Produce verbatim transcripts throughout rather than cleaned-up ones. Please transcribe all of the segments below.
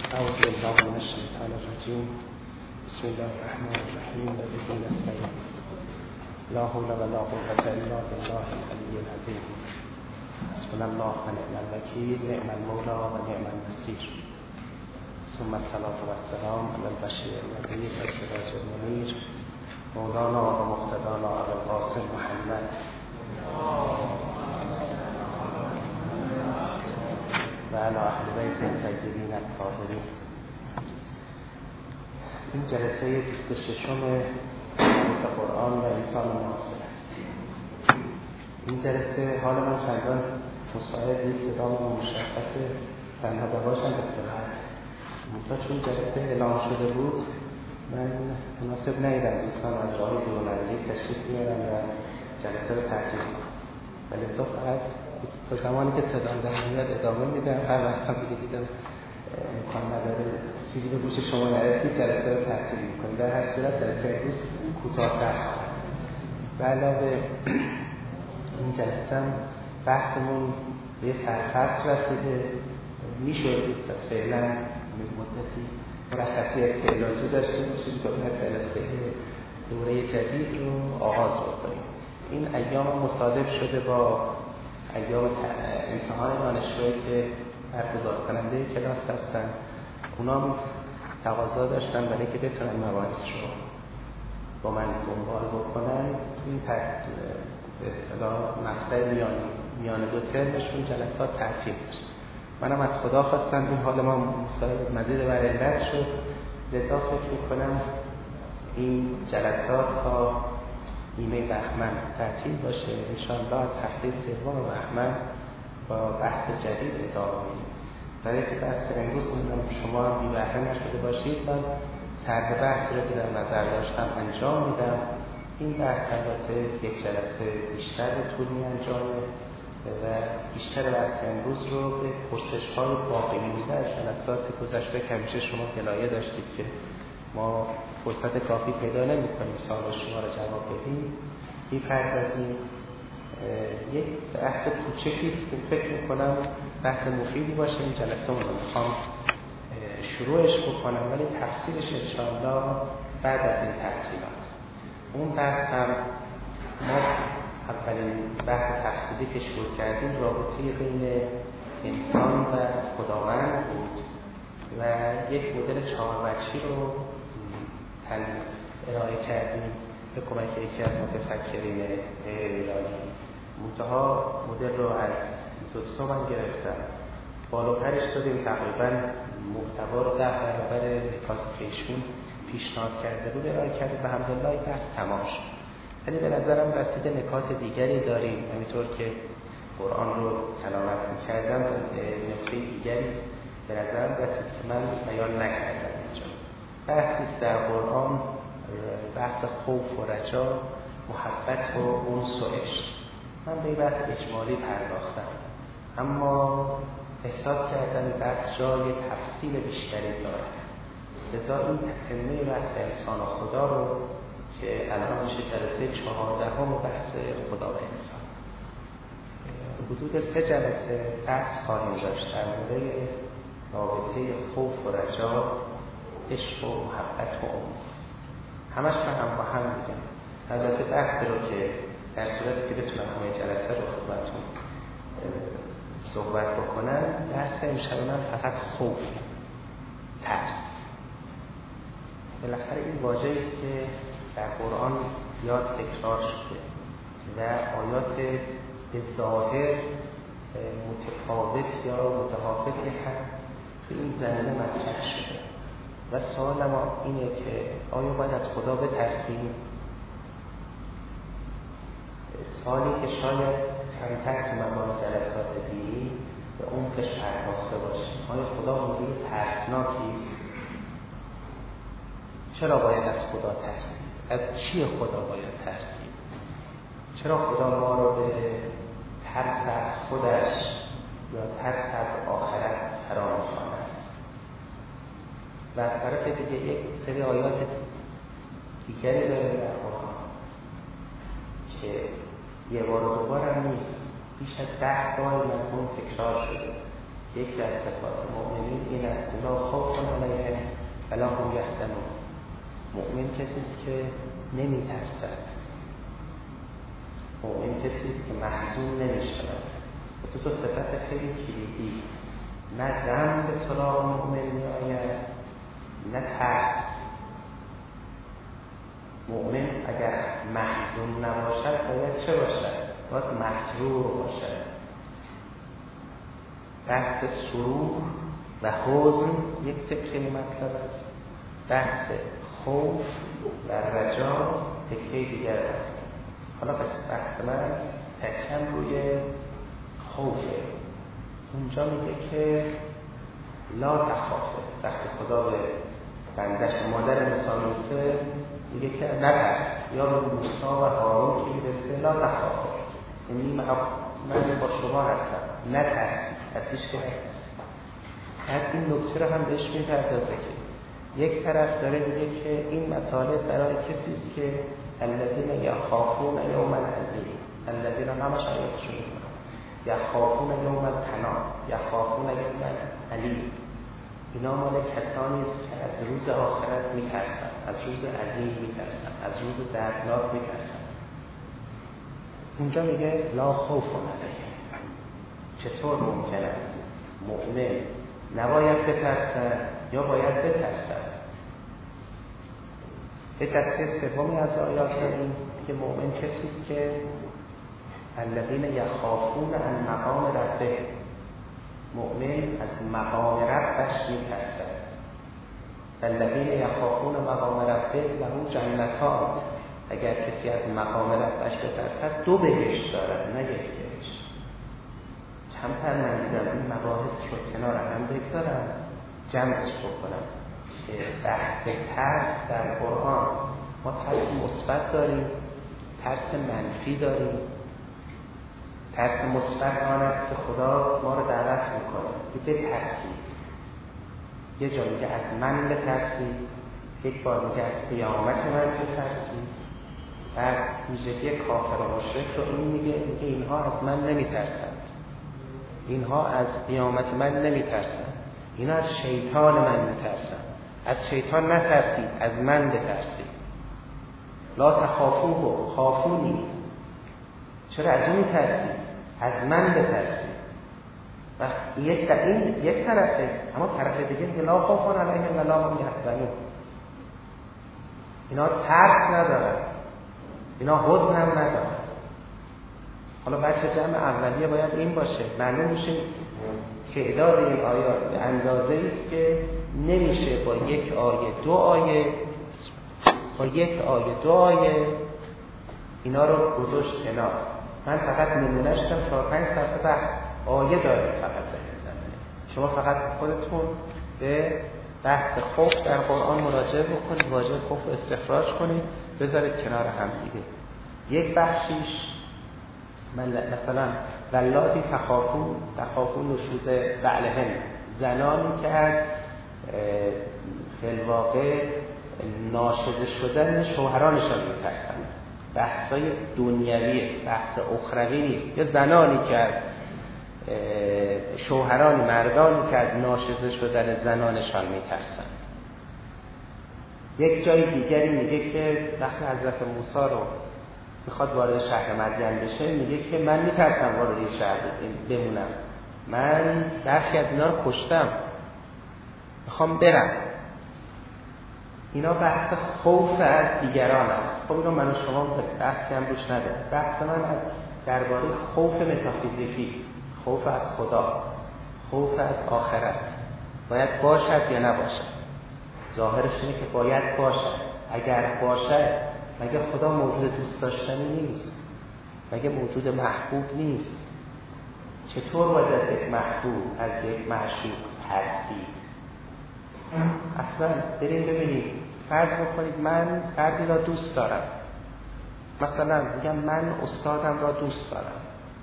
أعوذ بالله من الشيطان الرجيم. بسم الله الرحمن الرحيم. وبه نستعين. لا حول ولا قوة إلا بالله العلي العظيم. حسبنا الله ونعم الوكيل. نعم المولى ونعم النصير. ثم الصلاة والسلام على البشير النذير والسراج المنير مولانا ومقتدانا أبي القاسم محمد و علی اهل بیت الطاهرین الطاهرین. این جلسه بیست و ششم درس قرآن و انسان معاصر. این جلسه حال من چندان مساعد نیست، صدام مشخصه و نباشم استراحت. منتها چون جلسه اعلام شده بود من مناسب ندیدم دوستان از راه دورنزدیک تشریف بیارم و جلسه رو تعطیل کنم، ولی تو فقط تا زمانی که صدام در میاد ادامه میدم. هر وقت هم دیگه دیدم امکان نداره چیزی به گوش شما نرسید جلسه رو تعطیل میکنیم. در هر صورت جلسه امروز کوتاه‌تر خواهد. به علاوه این جلسه هم بحثمون به سرفصل رسیده. میشد فعلا مدتی مرخصی استعلاجی داشتیم باشیم که اون جلسه دوره جدید رو آغاز بکنیم. این ایام مصادف شده با ایام امتحان دانشجویی که برگزار کننده کلاس هستن. اونا هم تقاضا داشتن برای که بتونن مباحث رو با من دنبال بکنن. این به اصطلاح مقطع میانه میانه دو ترمشون جلسات تعطیل داشت. منم از خدا خواستم این حال ما مساعد مزید بر علت شد، لذا فکر میکنم این جلسات تا نیمه بهمن تعطیل باشه. انشاءالله از هفته سوم بهمن با بحث جدید ادامه میدیم. برای که بحث امروز میدونم شما هم بی بهره نشده باشید، من طرح بحث رو که در نظر داشتم انجام میدم. این بحث البته یک جلسه بیشتر طولی انجامه و بیشتر بحث امروز رو به پرسش‌های باقی مونده از جلسات گذشته که همیشه شما گلایه داشتید که ما فرصت کافی پیدا نمی‌کنیم سوال شما رو جواب بدیم. می‌پردازیم یک بحث کوچکی که فکر می‌کنم بحث مفیدی باشه. این جلسه رو می‌خوام شروعش بکنم ولی تفصیلش انشاءالله بعد از این تعطیلات. اون بحث هم ما اولین بحث تفصیلی که شروع کردیم رابطه بین انسان و خداوند بود و یک مدل چهار وجهی رو ارائه کردیم به کمک یکی از متفکرین ایرانی. منتها مدل رو از زوستو من گرفتم، بالاترش دادیم، تقریبا محتوا رو ده برابر نکاتی که ایشون پیشنهاد کرده بود ارائه کردیم و الحمدلله بحث تمام شد. ولی به نظرم رسیده نکات دیگری داریم، همینطور که قرآن رو تلاوت می‌کردم نکته دیگری به نظرم رسید که من بیان نکردم اینجا. بحثی در قرآن بحث خوف و رجا، محبت و انس و عشق. من به این بحث اجمالی پرداختم، اما احساس کردم این بحث جای تفصیل بیشتری داره. لذا این تتمه بحث انسان و خدا رو که الان میشه جلسه چهاردهم بحث خدا و انسان. حدود سه جلسه بحث خواهیم داشت در مورد رابطه خوف و رجا، عشق و محبت و انس. همش من هم با هم میگم. البته بحث رو که در صورتی که بتونم همه جلسه رو خدمتتون صحبت بکنم، بحث امشب من فقط خوف، ترس. بالاخره این واژه‌ای است که در قرآن زیاد تکرار شده و آیات به ظاهر متفاوت یا متفاوتی هم تو این زمینه مطرح شده و سوال ما اینه که آیا باید از خدا بترسیم؟ سوالی که شاید کمتر تو مباحث جلسات دینی به عمقش پرداخته باشیم. آیا خدا موجود ترسناکی است؟ چرا باید از خدا ترسیم؟ از چی خدا باید ترسیم؟ چرا خدا ما رو به ترس از خودش یا ترس از آخرت فرا می‌خواند؟ و از طرف دیگه یک سری آیات دیگری داره در قرآن که یه بار و دوبار هم نیست، بیش از ده بار مضمون تکرار شده. یکی از صفات مؤمنین این است: لا خوف ولا هم یحزنون. مؤمن کسی است که نمیترسد، مؤمن کسی است که محزون نمیشود. تو تو صفت خیلی کلیدی، نه غم به سراغ مؤمن میآید نه ترس. مؤمن اگر محزون نباشد باید چه باشد؟ باید مسرور باشد. بحث سرور و حزن یک تکه مطلب است، بحث خوف و رجا تکه دیگر است. حالا بحث من تکم روی خوفه. اونجا میگه که لا تخافه. وقتی خدا به بندش مادر مثال میسه میگه که نترس، یا به موسی و هارون که میرسه لا تخافه، یعنی من با شما هستم، نترس، از هیچ که نترس. بعد این نکته رو هم بهش میپردازه که یک طرف داره میگه که این مطالب برای کسی است که الذین یخافون یوما عظیم، الذین همش آیاتشون میکنن، یخافون یوم التناد، یخافون یوم العلیم. اینا مال کسانی است که از روز آخرت میترسن، از روز عظیم میترسن، از روز دردناک میترسن. اونجا میگه لا خوف علیهم. چطور ممکن است مؤمن نباید بترسد یا باید بترسد؟ یک دسته سومی از آیات داریم که مؤمن کسی است که الذین یخافون عن مقام ربه، مؤمن از مقام ربش میترسد. الذین یخافون مقام ربه له جنتان. اگر کسی از مقام ربش بترسد دو بهشت دارد، نه یک بهشت. کمتر من دیدم این مباحث رو کنار هم بگذارم جمعش بکنم که بحث ترس در قرآن، ما ترس مثبت داریم، ترس منفی داریم. ترس مثبت آن است که خدا ما رو دعوت میکنه که بترسید. یه جا میگه از من بترسید، یک بار میگه از قیامت من بترسید. بعد ویژگی کافر و مشرک رو این میگه میگه اینها از من نمیترسند، اینها از قیامت من نمیترسند، اینا از شیطان من میترسند. از شیطان نترسید، از من بترسید. لا تخافوه، خافونی. چرا از اون میترسید؟ از من بترسید. و یک این یک طرفه، اما طرف دیگه که لا خوف علیهم ولا هم یحزنون. اینا ترس ندارن، اینا حزن هم ندارن. حالا بچه جمع اولیه باید این باشه، معلوم میشه تعداد این آیات به اندازه ایست که نمیشه با یک آیه دو آیه با یک آیه دو آیه اینا رو گذاشت کنار. من فقط نمونه‌اش دادم، چهار پنج صفحه بحث آیه داره فقط در زمینه. شما فقط خودتون به بحث خوف در قرآن مراجعه بکنید، واژه خوف رو استخراج کنید، بذارید کنار هم دیگه. یک بخشیش مثلا ولاتی تخافون تخافون نشوز بعلهن، زنانی که از فی الواقع ناشده شدن شوهرانشان میترسند. بحثای دنیویه، بحث اخروی نیست. یا زنانی که از شوهران مردانی که از ناشده شدن زنانشان میترسند. یک جای دیگری میگه که وقتی حضرت موسی رو میخواد وارد شهر مدین بشه، میگه که من میترسم وارد این شهر بمونم، من برخی از اینا رو کشتم، میخوام برم. اینا بحث خوف از دیگران است. خب اینو من و شما بحثی هم روش ندارم. بحث من از درباره خوف متافیزیکی، خوف از خدا، خوف از آخرت. باید باشد یا نباشد؟ ظاهرش اینه که باید باشد. اگر باشد مگه خدا موجود دوست داشتنی نیست؟ مگه موجود محبوب نیست؟ چطور باید از یک محبوب، از یک معشوق ترسید؟ اصلا بریم ببینید، فرض بکنید من فردی را دوست دارم، مثلا میگم من استادم را دوست دارم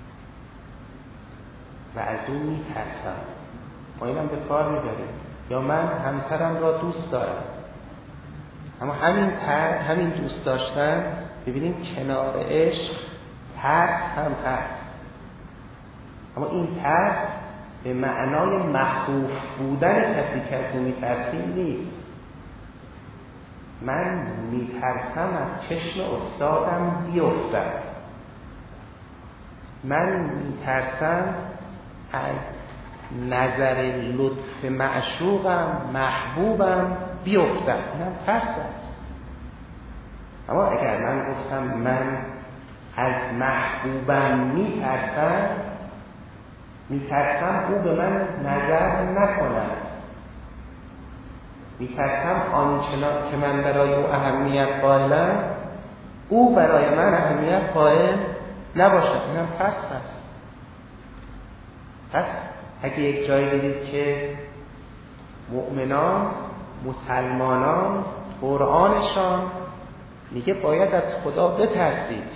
و از اون میترسم، ما اینم به کار میبریم. یا من همسرم را دوست دارم، اما همین تر همین دوست داشتن ببینیم کنار عشق ترس هم هست، اما این ترس به معنای مخوف بودن کسی که از اون میترسیم نیست. من میترسم از چشم استادم بیفتم، من میترسم از نظر لطف معشوقم محبوبم بیفتم. اینم ترس است. اما اگر من گفتم من از محبوبم میترسم، میترسم او به من نظر نکند، میترسم آنچنان که من برای او اهمیت قائلم او برای من اهمیت قائل نباشد. اینم ترس است. پس اگه یک جایی دیدید که مؤمنان مسلمانان قرآنشان میگه باید از خدا بترسید،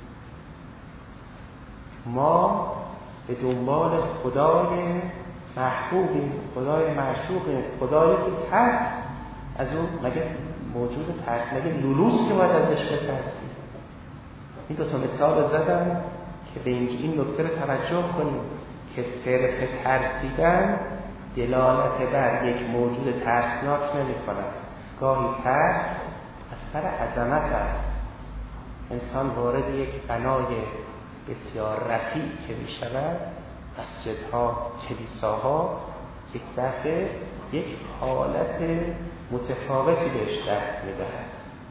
ما به دنبال خدای محبوبیم، خدای معشوقیم، خدایی که ترس از اون مگه موجود ترس، مگه لولوس که باید ازش بترسید. این دو تا مثال زدم که به این نکته رو توجه کنیم که صرف ترسیدن دلالت بر یک موجود ترسناک نمی کند. گاهی ترس از سر عظمت است. انسان وارد یک بنای بسیار رفیع که می شود، مسجدها، کلیساها، یک دفعه یک حالت متفاوتی بهش دست می دهد.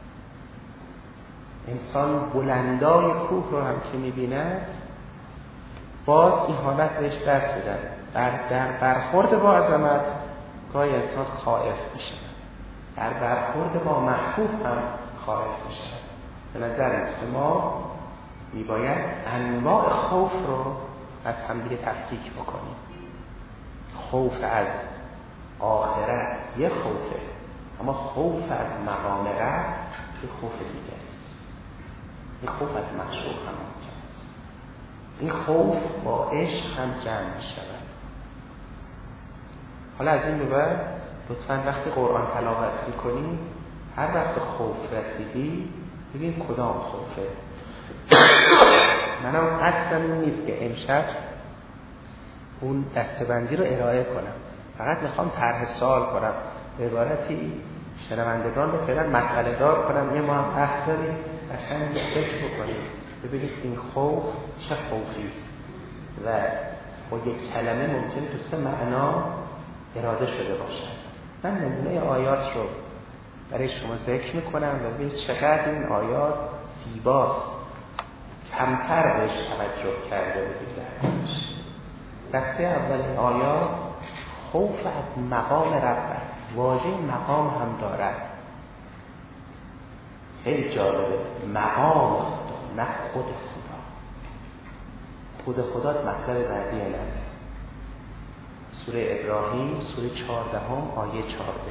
انسان بلندای کوه رو هم که می بیند باز این حالت بهش دست میدن. در, در برخورد با عظمت گاهی انسان خائف میشه، در برخورد با محبوب هم خائف میشه. به نظر مثل ما میباید انواع خوف رو از همدیگه تفکیک بکنیم. خوف از آخرت یه خوفه، اما خوف از مقام رب یه خوف دیگه است. این خوف از معشوق هم این خوف با عشق هم جمع می شود. حالا از این به بعد لطفاً وقتی قرآن تلاوت می کنی هر وقت خوف رسیدی ببین کدام خوفه. منم قصدم این نیست که امشب اون دستبندی رو ارائه کنم، فقط میخوام طرح سوال کنم، به عبارتی شنوندگان رو فعلا مسئله دار کنم. یه ما هم بحث داریم قشنگ فکر بکنیم ببینید این خوف چه خوفی و با یک کلمه ممکنه تو سه معنا اراده شده باشد. من نمونه آیات رو برای شما ذکر میکنم و ببینید چقدر این آیات زیباست، کمتر بهش توجه کرده بودید. دسته اول آیات خوف از مقام رب است. واژه مقام هم دارد، خیلی جالبه. مقام خدا، نه خود خدا. خود خدا مطلب بعدی نده. سوره ابراهیم سوره چهاردهم آیه چهارده.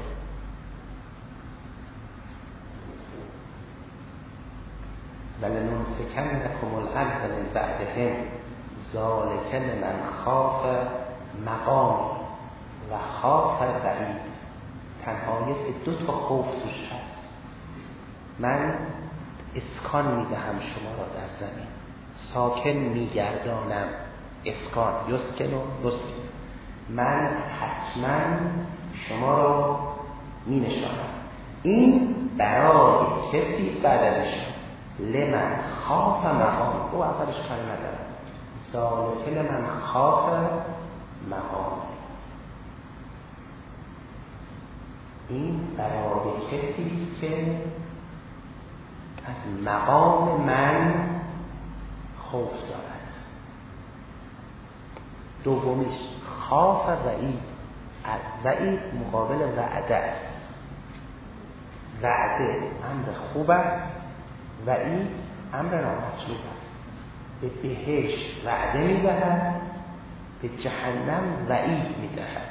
ولنمسکنکم الارض من بعدهم ذلک لمن خاف مقام و خاف وعید. تنها دو تا خوف توش هست. من اسکان میدهم شما را در زمین، ساکن میگردانم، اسکان یسکن و یسکن. من حتما شما را می نشانم. این برای کسی بعد ازش لمن خاف مقام، او اولش کاری ندارم، ذالک لمن خاف مقام. این برای کسی است که از مقام من خوف دارد. دومیش خاف وعید. از وعید مقابل وعده است. وعده امر خوب است، وعید امر نامطلوب است. به بهشت وعده می‌دهد، به جهنم وعید می‌دهد.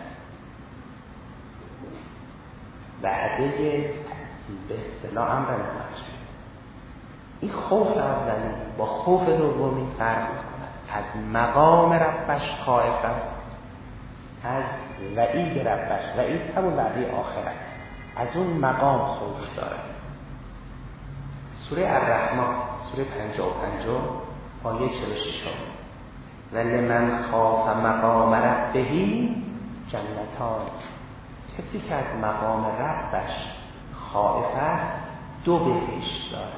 وعده به اصطلاح امر نامطلوب. این خوف اولی با خوف دومی فرق می‌کند. از مقام ربش خائف است، از وعید ربش. وعید همون وعده آخرت، از اون مقام خوف داره. سوره الرحمن سوره پنجاه و پنج آیه چهل و شش. ولمن خاف مقام ربه جنتان. کسی که از مقام ربش خائف است دو بهشت دارد.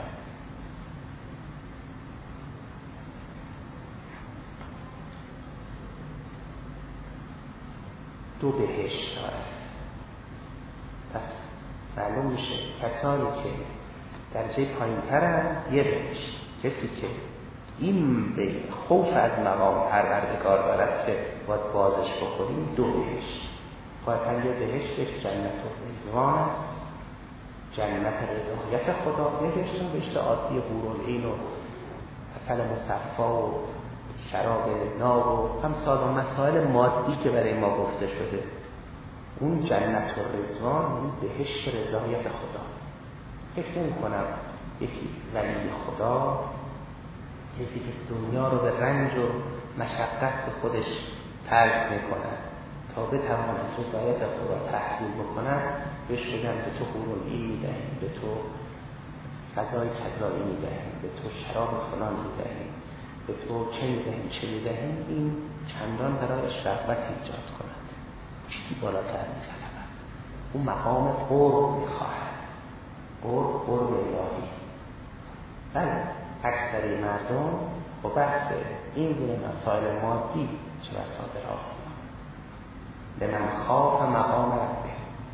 دو بهشت دارد. پس معلوم میشه کسانی که درجه پایین ترند یه بهشت، کسی که این به خوف از مقام پروردگار دارد که باید بازش بکنیم دو بهشت. باید یه بهشتش جنت رضوان است، جنت رضایت خدا، یه بهشت بهشت عادی حورالعین و عسل مصفا و شراب ناب و امثال و مسائل مادی که برای ما گفته شده. اون جنت رضوان، اون بهشت رضایت خدا. فکر نمی کنم یکی ولی خدا، کسی که دنیا رو به رنج و مشقت به خودش ترک میکنه تا بتواند رضایت خدا تحصیل بکنه، بهش بگن به تو حورالعین میدهیم، به تو فضای کذایی میدهیم، به تو شراب فلان میدهیم، به تو چه میدهیم چه میدهیم، این چندان برایش رغبت ایجاد کند، چیزی بالاتر می‌طلبد. اون مقام قرب میخواهد، قرب قرب الهی. بله اکثر مردم با بحث این گونه مسائل مادی چه بسا درآ لمن خاف مقام ربه.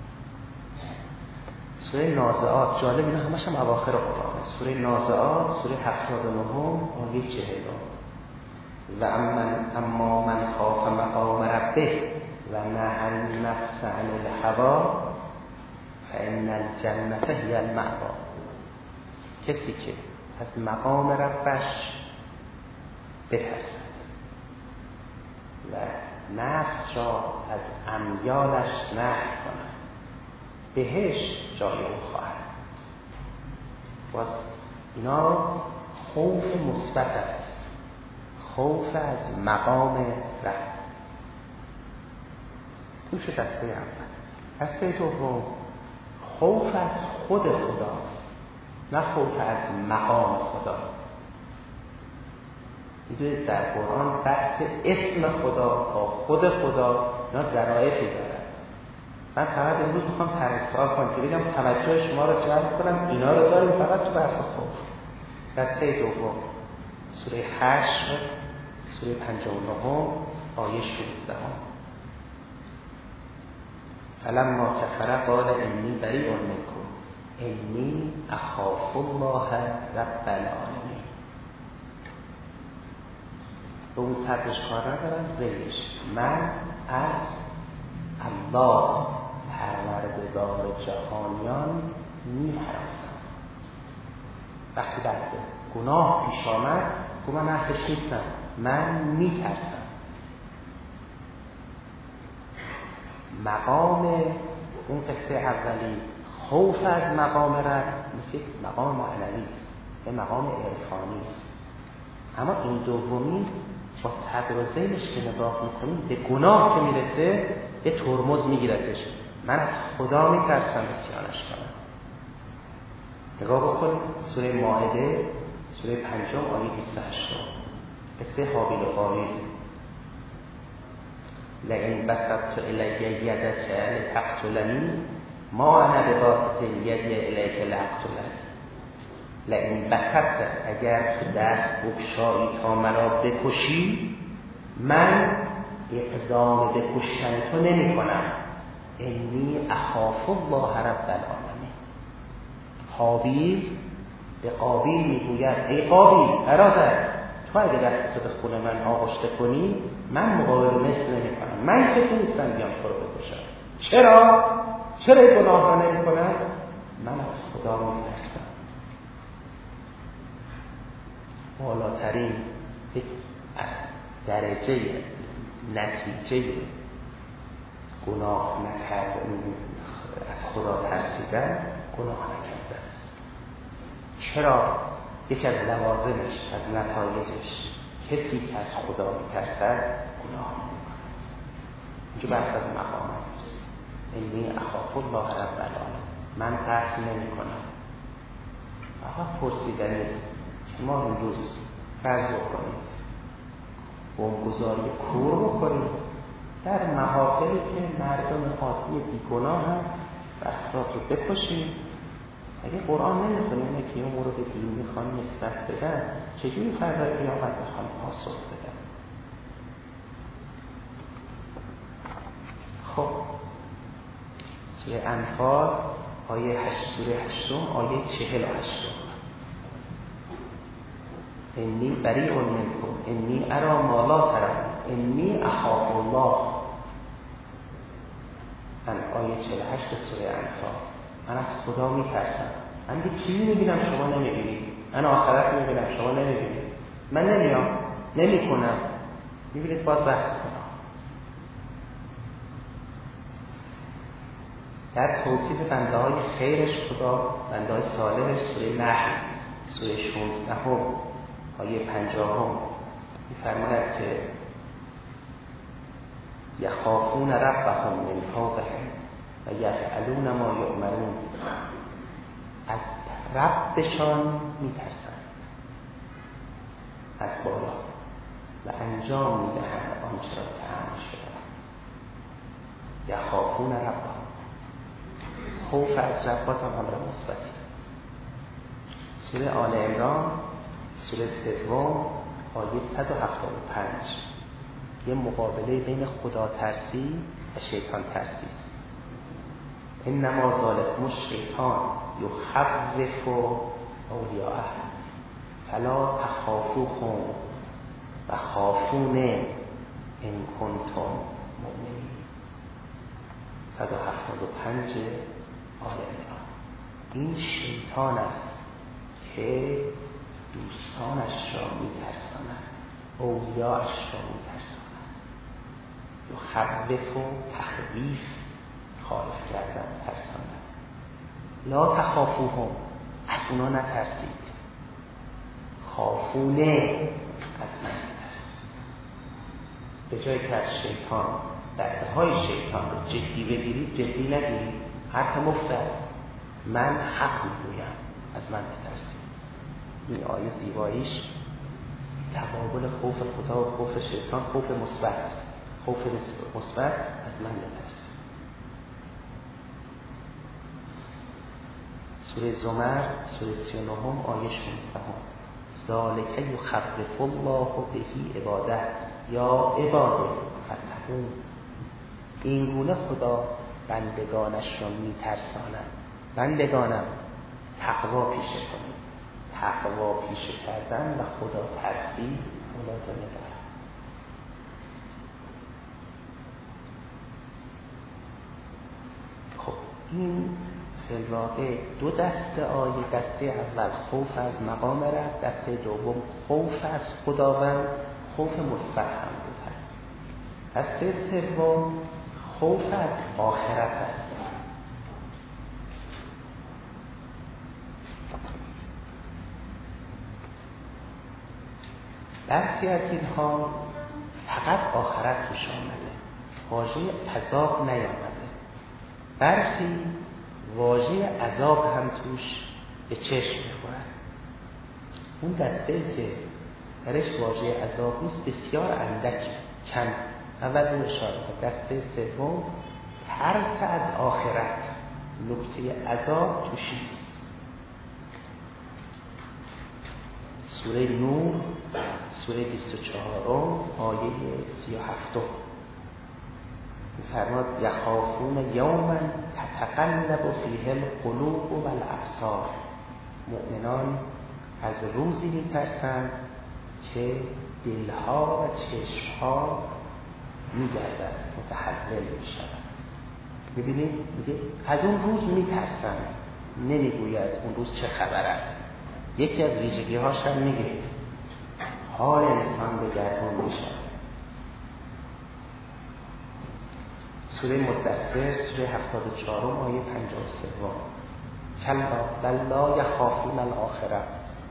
سوره نازعات جالب، اینا همش هم اواخر قرآنه. سوره نازعات سوره هفتاد و نه آیه چهل. و اما من خاف مقام ربه و نهی النفس عن الهوی فإن الجنة هی المأوی. کسی که از مقام ربش بترسد و نفس را از امیالش نهی کند، بهشت جای او خواهد. باز اینا خوف مثبت است، خوف از مقام رب. این شد دسته اول. دسته دوم خوف از خود خداست، نه خوف از مقام خدا. میدونید در قرآن بحث اسم خدا با خود خدا اینا ظرافتی دارد. من فقط امروز میخوام ترسال کنم که بگم توجه شما رو جلب کنم، اینا رو داریم فقط تو بحث خوف. دسته دوم سوره حشر سوره پنجاه و نه آیه شانزده. فلما کفر قال انی بریء منکم انی اخاف الله رب العالمین. به اون صدرش کار ندارم، زیرش من از الله پروردگار جهانیان می‌ترسم. وقتی بحث گناه پیش آمد گفت من اهلش نیستم، من می‌ترسم. مقام اون قصه اولی خوف از مقام رب مثل مقام معنوی است، به مقام عرفانی است. اما این دومی با صدر و ذیلش که نگاه میکنیم به گناه که میرسه یه ترمز میگیرتش. من از خدا میترسم بسیانش کنم. نگاه بکنیم سوره مائده سوره پنجاه آیه بیست و هشت قصه حابیل و قابیل. لئن بسطت الی یدک لتقتلنی ما انا بباسط یدی الیک لاقتلک. لئن بسطت، اگر تو دست بگشایی تا مرا بکشی، من اقدام به کشتن تو نمی کنم. انی اخاف الله رب العالمین. حابیل به قابیل میگوید ای قابیل برادر، تو اگه دستتو به خون من آغشته کنی من مقابل مثل نمی کنم، من که نیستم بیام تو رو بکشم. چرا؟ چرا این گناه را نمی کنم؟ من از خدا می ترسم. بالاترین درجه نتیجه گناه نکردن، از خدا ترسیدن گناه نکردن است. چرا؟ یکی از لوازمش، از نتایجش، کسی که از خدا میترسد گناه نمی‌کند. اینجا بحث از مقام است. انی اخاف الله رب العالمین. من ترس نمی‌کنم. آقا پرسیدن است که ما امروز فرض بکنید بمبگذاری کور بکنید در محافلی که مردم عادی بیگناه هم و افراد رو بکشیم، اگه قرآن نمیخونیم یکی امور رو به دین میخوان نسبت بدن، چجوری فردا قیامت میخوان پاسخ بدن؟ خب سوره انفال آیه هشت، سوره هشتم آیه چهل و هشتم، انی بریء منکم انی اری ما لا ترون انی اخاف الله. من آیه چهل و هشت سوره انفال، من از خدا میترسم. من یه چیزی میبینم شما نمیبینید، من آخرت میبینم شما نمیبینید، من نمیام نمیکنم، میبینید باز بحث کنم. در توصیف بنده های خیرش خدا، بنده های صالحش، سوره نحل سوره شانزده آیه پنجاه میفرماید که یخافون ربهم من فوقهم و یفعلون ما یؤمرون. از ربشان میترسند از بالا و انجام میدهند آنچه را که امر شده. یخافون ربهم، خوف از رب باز هم امر مثبتی. سوره آل عمران سوره سوم آیه صد و هفتاد و پنج یه مقابله بین خدا ترسی و شیطان ترسی. انما ذالکم الشیطان یخوف اولیاءه فلا تخافوهم و خافون ان کنتم مؤمنین. صد و هفتاد و پنج آل عمران. این شیطان است که دوستانش را می‌ترساند، اولیاءش را می‌ترساند. یخوف و تخویف، خائف کردن، ترساندن. لا تخافوهم، از اونا نترسید. خافونه، از من نترسید. به جایی که از شیطان دعوت‌های شیطان رو جدی بگیرید، جدی نگیرید. حرف مفت، من حق میگویم، از من نترسید. این آیه زیباییش تقابل خوف خدا و خوف شیطان، خوف مثبت، خوف مثبت، از من نترسید. سوره زمر سوره سی و نه آیه شانزده ذالک یخوف الله به عباده یا عباده فتقون. این گونه خدا بندگانش را میترساند. بندگانم تقوا پیشه کنید. تقوا پیشه کردن و خدا ترسی ملازمه دارد. خب این فی الواقع دو دسته آیه. دسته اول خوف از مقام رب، دسته دوم خوف از خداوند، خوف مثبت هم بود. دسته سوم خوف از آخرت است. برخی از اینها فقط آخرت توش آمده، واژه عذاب نیامده. برخی واژه عذاب هم توش به چشم می‌خورد. اون دسته‌ای که درش واژه عذاب نیست بسیار اندک، کم. اول اون اشاره کرد. دسته سوم ترس از آخرت، نکته عذاب توش نیست. سوره نور سوره بیست و چهار آیه سی و هفت می‌فرماد یخافون یوما تتقلب فیه القلوب و الابصار. مؤمنان از روزی می‌ترسند که دلها و چشمها می‌گردد، متحول می‌شود. می‌بینید میگه از اون روز می‌ترسند، نمی‌گوید اون روز چه خبر است. یکی از ویژگی‌هاش هم میگه حال انسان به گردون می‌شود. سوره مدثر سوره هفتاد و چهار آیه پنجاه و سه کلا بل لا یخافون الاخره.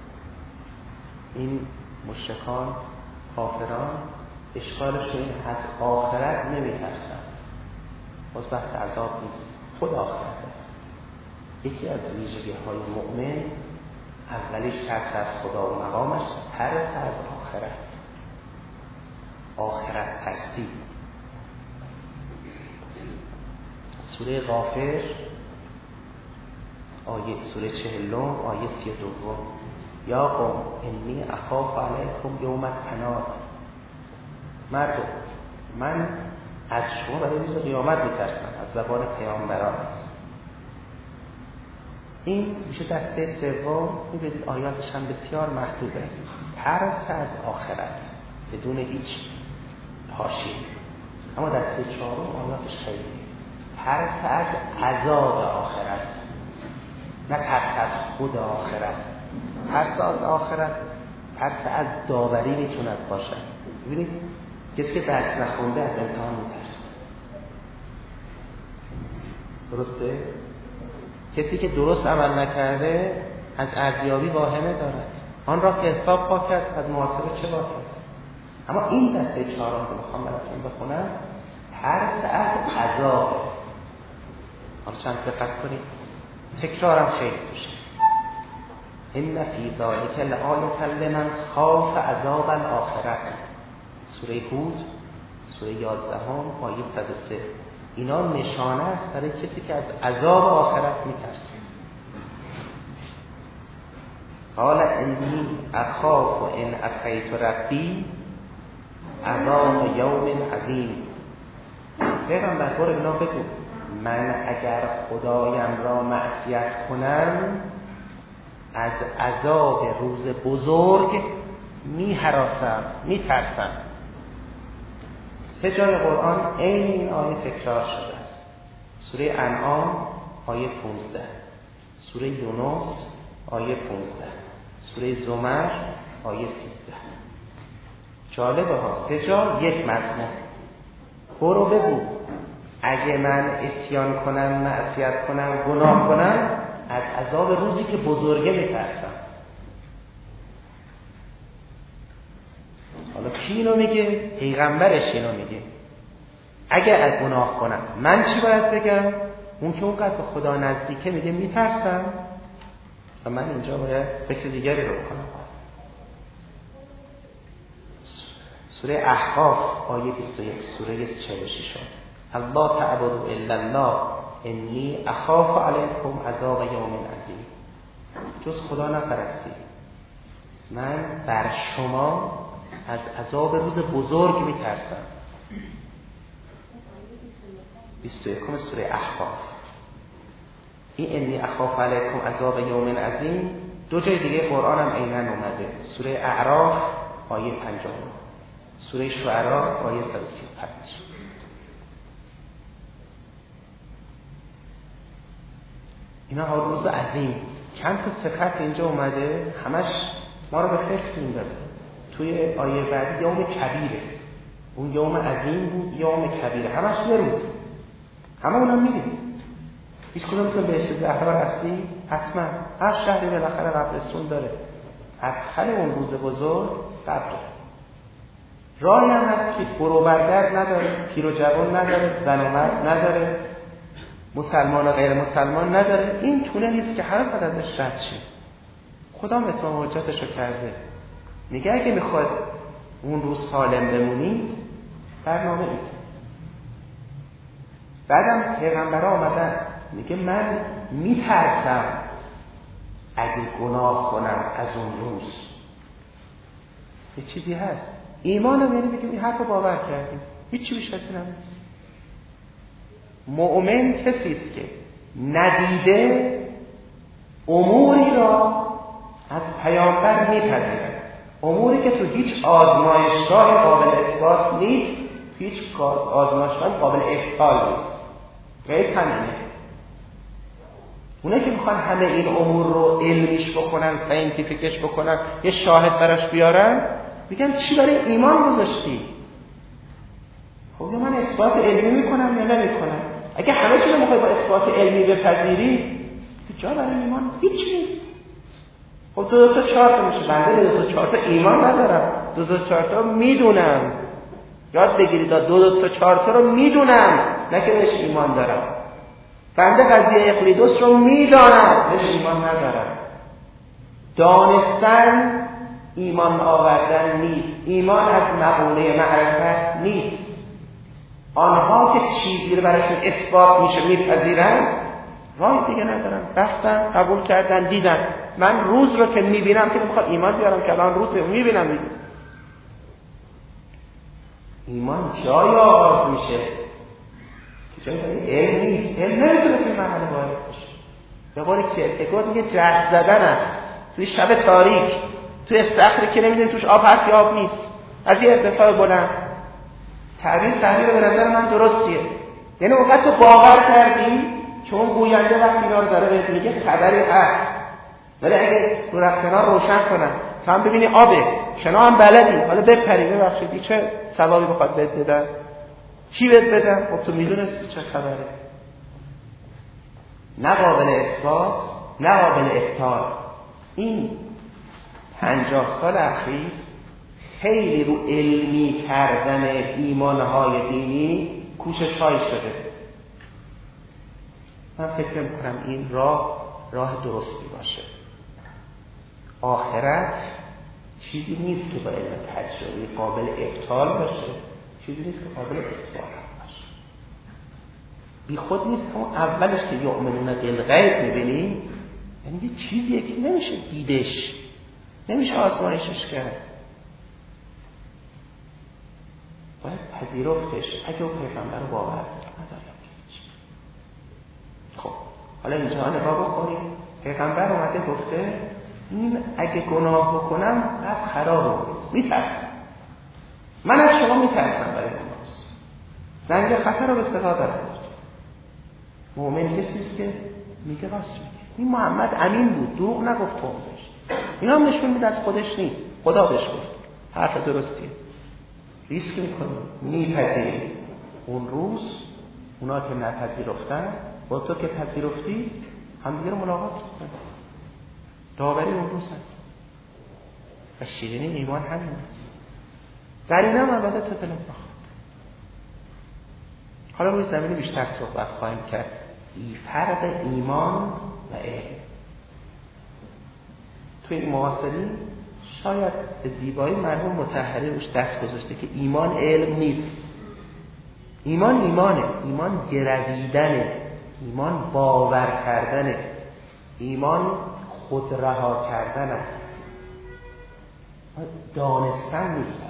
این مشرکان کافران اشکالش این از آخرت نمی‌ترسند. باز بحث عذاب نیست، خود آخرت است. یکی از ویژگی‌های مؤمن اولیش ترس از خدا و مقامش، ترس از آخرت، آخرت ترسی. سوره غافر آیه سوره چهلم آیه سی و دوم یا قوم انی اخاف علیکم یوم التناد. مردم من از شما برای روز قیامت میترسم. از زبان پیامبران است. این میشه دسته سوم. میبینید آیاتش هم بسیار محدوده. ترس از آخرت بدون هیچ حاشیه. اما دسته چهارم آیاتش خیلی ترس از عذاب آخرت، نه ترس از خود آخرت. ترس از آخرت ترس از داوری میتوند باشد. ببینید کسی که درس نخونده از امتحان میترسه. درسته؟ کسی که درست عمل نکرده از ارزیابی واهمه دارد. آن را که حساب پاک است از محاسبه چه باک است. اما این دسته چهارم که میخوام براتون بخونم ترس از عذاب. حالا چند دقت کنید، تکرارم خیلی توشه. ان فی ذلک لآیة لمن خاف عذاب الاخره. سوره هود سوره یازدهم آیه صد و سه. اینا نشانه است برای کسی که از عذاب آخرت میترسه. قال انی اخاف ان عصیت ربی عذاب یوم عظیم. پیغمبر برو اینا بگو من اگر خدایم را معصیت کنم از عذاب روز بزرگ می هراسم، می ترسم. سه جای قرآن عین این آیه تکرار شده است. سوره انعام آیه پانزده، سوره یونس آیه پانزده، سوره زمر آیه سیزده. جالبه ها، سه جا یک مضمون. برو بگو اگه من اتیان کنم، معصیت کنم، گناه کنم از عذاب روزی که بزرگه میترسم. حالا کی اینو میگه؟ پیغمبرش اینو میگه. اگه از گناه کنم من چی باید بگم؟ اون که اونقدر به خدا نزدیکه میگه میترسم و من اینجا باید فکر دیگری رو بکنم. سوره احقاف آیه بیست و یک، سوره چهل و شش. الله تعبدوا الا الله انی اخاف علیکم عذاب یوم عظیم. جز خدا نپرستید، من بر شما از عذاب روز بزرگ میترسم. بیست و یک سوره احقاف. این انی اخاف علیکم عذاب یوم عظیم دو جای دیگه قرآن هم عیناً اومده. سوره اعراف آیه پنجاه، سوره شعراء آیه صد و سی و پنج. اینا ها روز عظیم. چند تا صفت اینجا اومده همش ما رو به فکر میندازه. توی آیه بعدی یوم کبیره، اون یوم عظیم بود، یوم کبیره، همش یه روز. همه اونا میدیم. هیچ کدومتون بهشت زهرا رفتی؟ حتما. هر شهری بالاخره قبرستون داره. ادخل اون روز بزرگ قبره. راهی هم هست که برو برگرد نداره، پیر و جوان نداره، زن و مرد نداره، مسلمان و غیر مسلمان نداره. این تونلیست که هر قدر ازش رد شه. خدا اتمام حجتشو کرده. میگه اگه میخواد اون روز سالم بمونید برنامه اید. بعدم پیغمبرها آمدن میگه من میترسم اگه گناه کنم از اون روز. یه چیزی هست. ایمان هم یعنی بگیم این حرف رو باور کردیم، هیچی بیش از این هم نیست. مؤمن کسیست که ندیده اموری را از پیامبر میپذیرد، اموری که تو هیچ آزمایشگاه قابل اثبات نیست، هیچ آزمایشگاه قابل احتمال نیست. غیر همینه. اونه که میخوان همه این امور رو علمیش بکنن، ساینتیفیکش بکنن، یه شاهد براش بیارن، میگن چی برای ایمان گذاشتی؟ خب یا من اثبات علمی میکنم یا نمیکنم. اگه همه چیز رو میخوای با اثبات علمی بپذیری جا برای ایمان هیچ نیست. خب دو دو تا چهار تا میشه. بنده دو تا چهار تا ایمان ندارم، دو دو چهار تا میدونم. یاد بگیرید دو دو تا چهار تا رو میدونم، نه که بهش ایمان دارم. بنده قضیه اقلیدوس رو میدانم، بهش ایمان ندارم. دانستن ایمان آوردن نیست. ایمان از مقوله معرفت نیست. آنها که چیزی رو براشون اثبات میشه میپذیرن، راه دیگه ندارن. رفتن قبول کردن، دیدن من روز رو که میبینم که میخواد ایمان بیارم که الان روزه میبینم دیگه. ایمان جای آغاز میشه که جای علم نیست. علم نمیتونه که محل وارد بشه. به قول کیرکگور میگه جرس زدن است توی شب تاریک، توی استخری که نمیدونی توش آب هست یا آب نیست، از یه ارتفاع بلند. تعبیر تعبیر به نظر من درستیه. یعنی وقت تو باور کردی که اون گوینده وقتی اینا رو داره بهت میگه خبری هست، ولی اگه رو رفتنا روشن کنن تو هم ببینی آبه، شنا هم بلدی، حالا بپری ببخشید چه ثوابی بخواد بهت بدن؟ چی بهت بدن؟ خب تو میدونستی چه خبره. نه قابل اثبات، نه قابل ابطال. این پنجاه سال اخیر خیلی رو علمی کردن ایمانهای دینی کوشش های شده. من فکر میکنم این راه راه درستی باشه. آخرت چیزی نیست که با علم تجربی قابل ابطال باشه، چیزی نیست که قابل اثبات باشه. بی خود نیست همون اولش که یؤمنون بالغیب میبینیم، یعنی یه چیزیه که نمیشه دیدش، نمیشه آزمایشش کرد، باید پذیرفتش. اگه اون پیغمبر رو باور نداریم خب حالا اینجا نگاه بکنیم. پیغمبر اومده گفته این اگه گناه بکنم از خراب بود، میترسم. من از شما میترسم برای گناه. زنگ خطر رو به صدا دارم. مؤمن کسیست که میگه راست میگه، این محمد امین بود، دروغ نگفت عمرش. اینا هم نشون میده از خودش نیست، خدا بهش گفت حرف درستیه. ریسک میکنیم، میپذیریم. اون روز اونا که نپذیرفتن با تو که پذیرفتی همدیگه رو ملاقات کنیم. داوری اون روز هست و شیرینی ایمان همین هست. در این هم البته تو دلت بخواد. حالا روی زمینی بیشتر صحبت خواهیم کرد. ای فرق ایمان و علم. توی این معاصرین شاید به زیبایی مرحوم مطهری روش دست گذاشته که ایمان علم نیست. ایمان ایمانه، ایمان گرویدنه، ایمان باور کردنه، ایمان خود رها کردن است. دانستن نیست.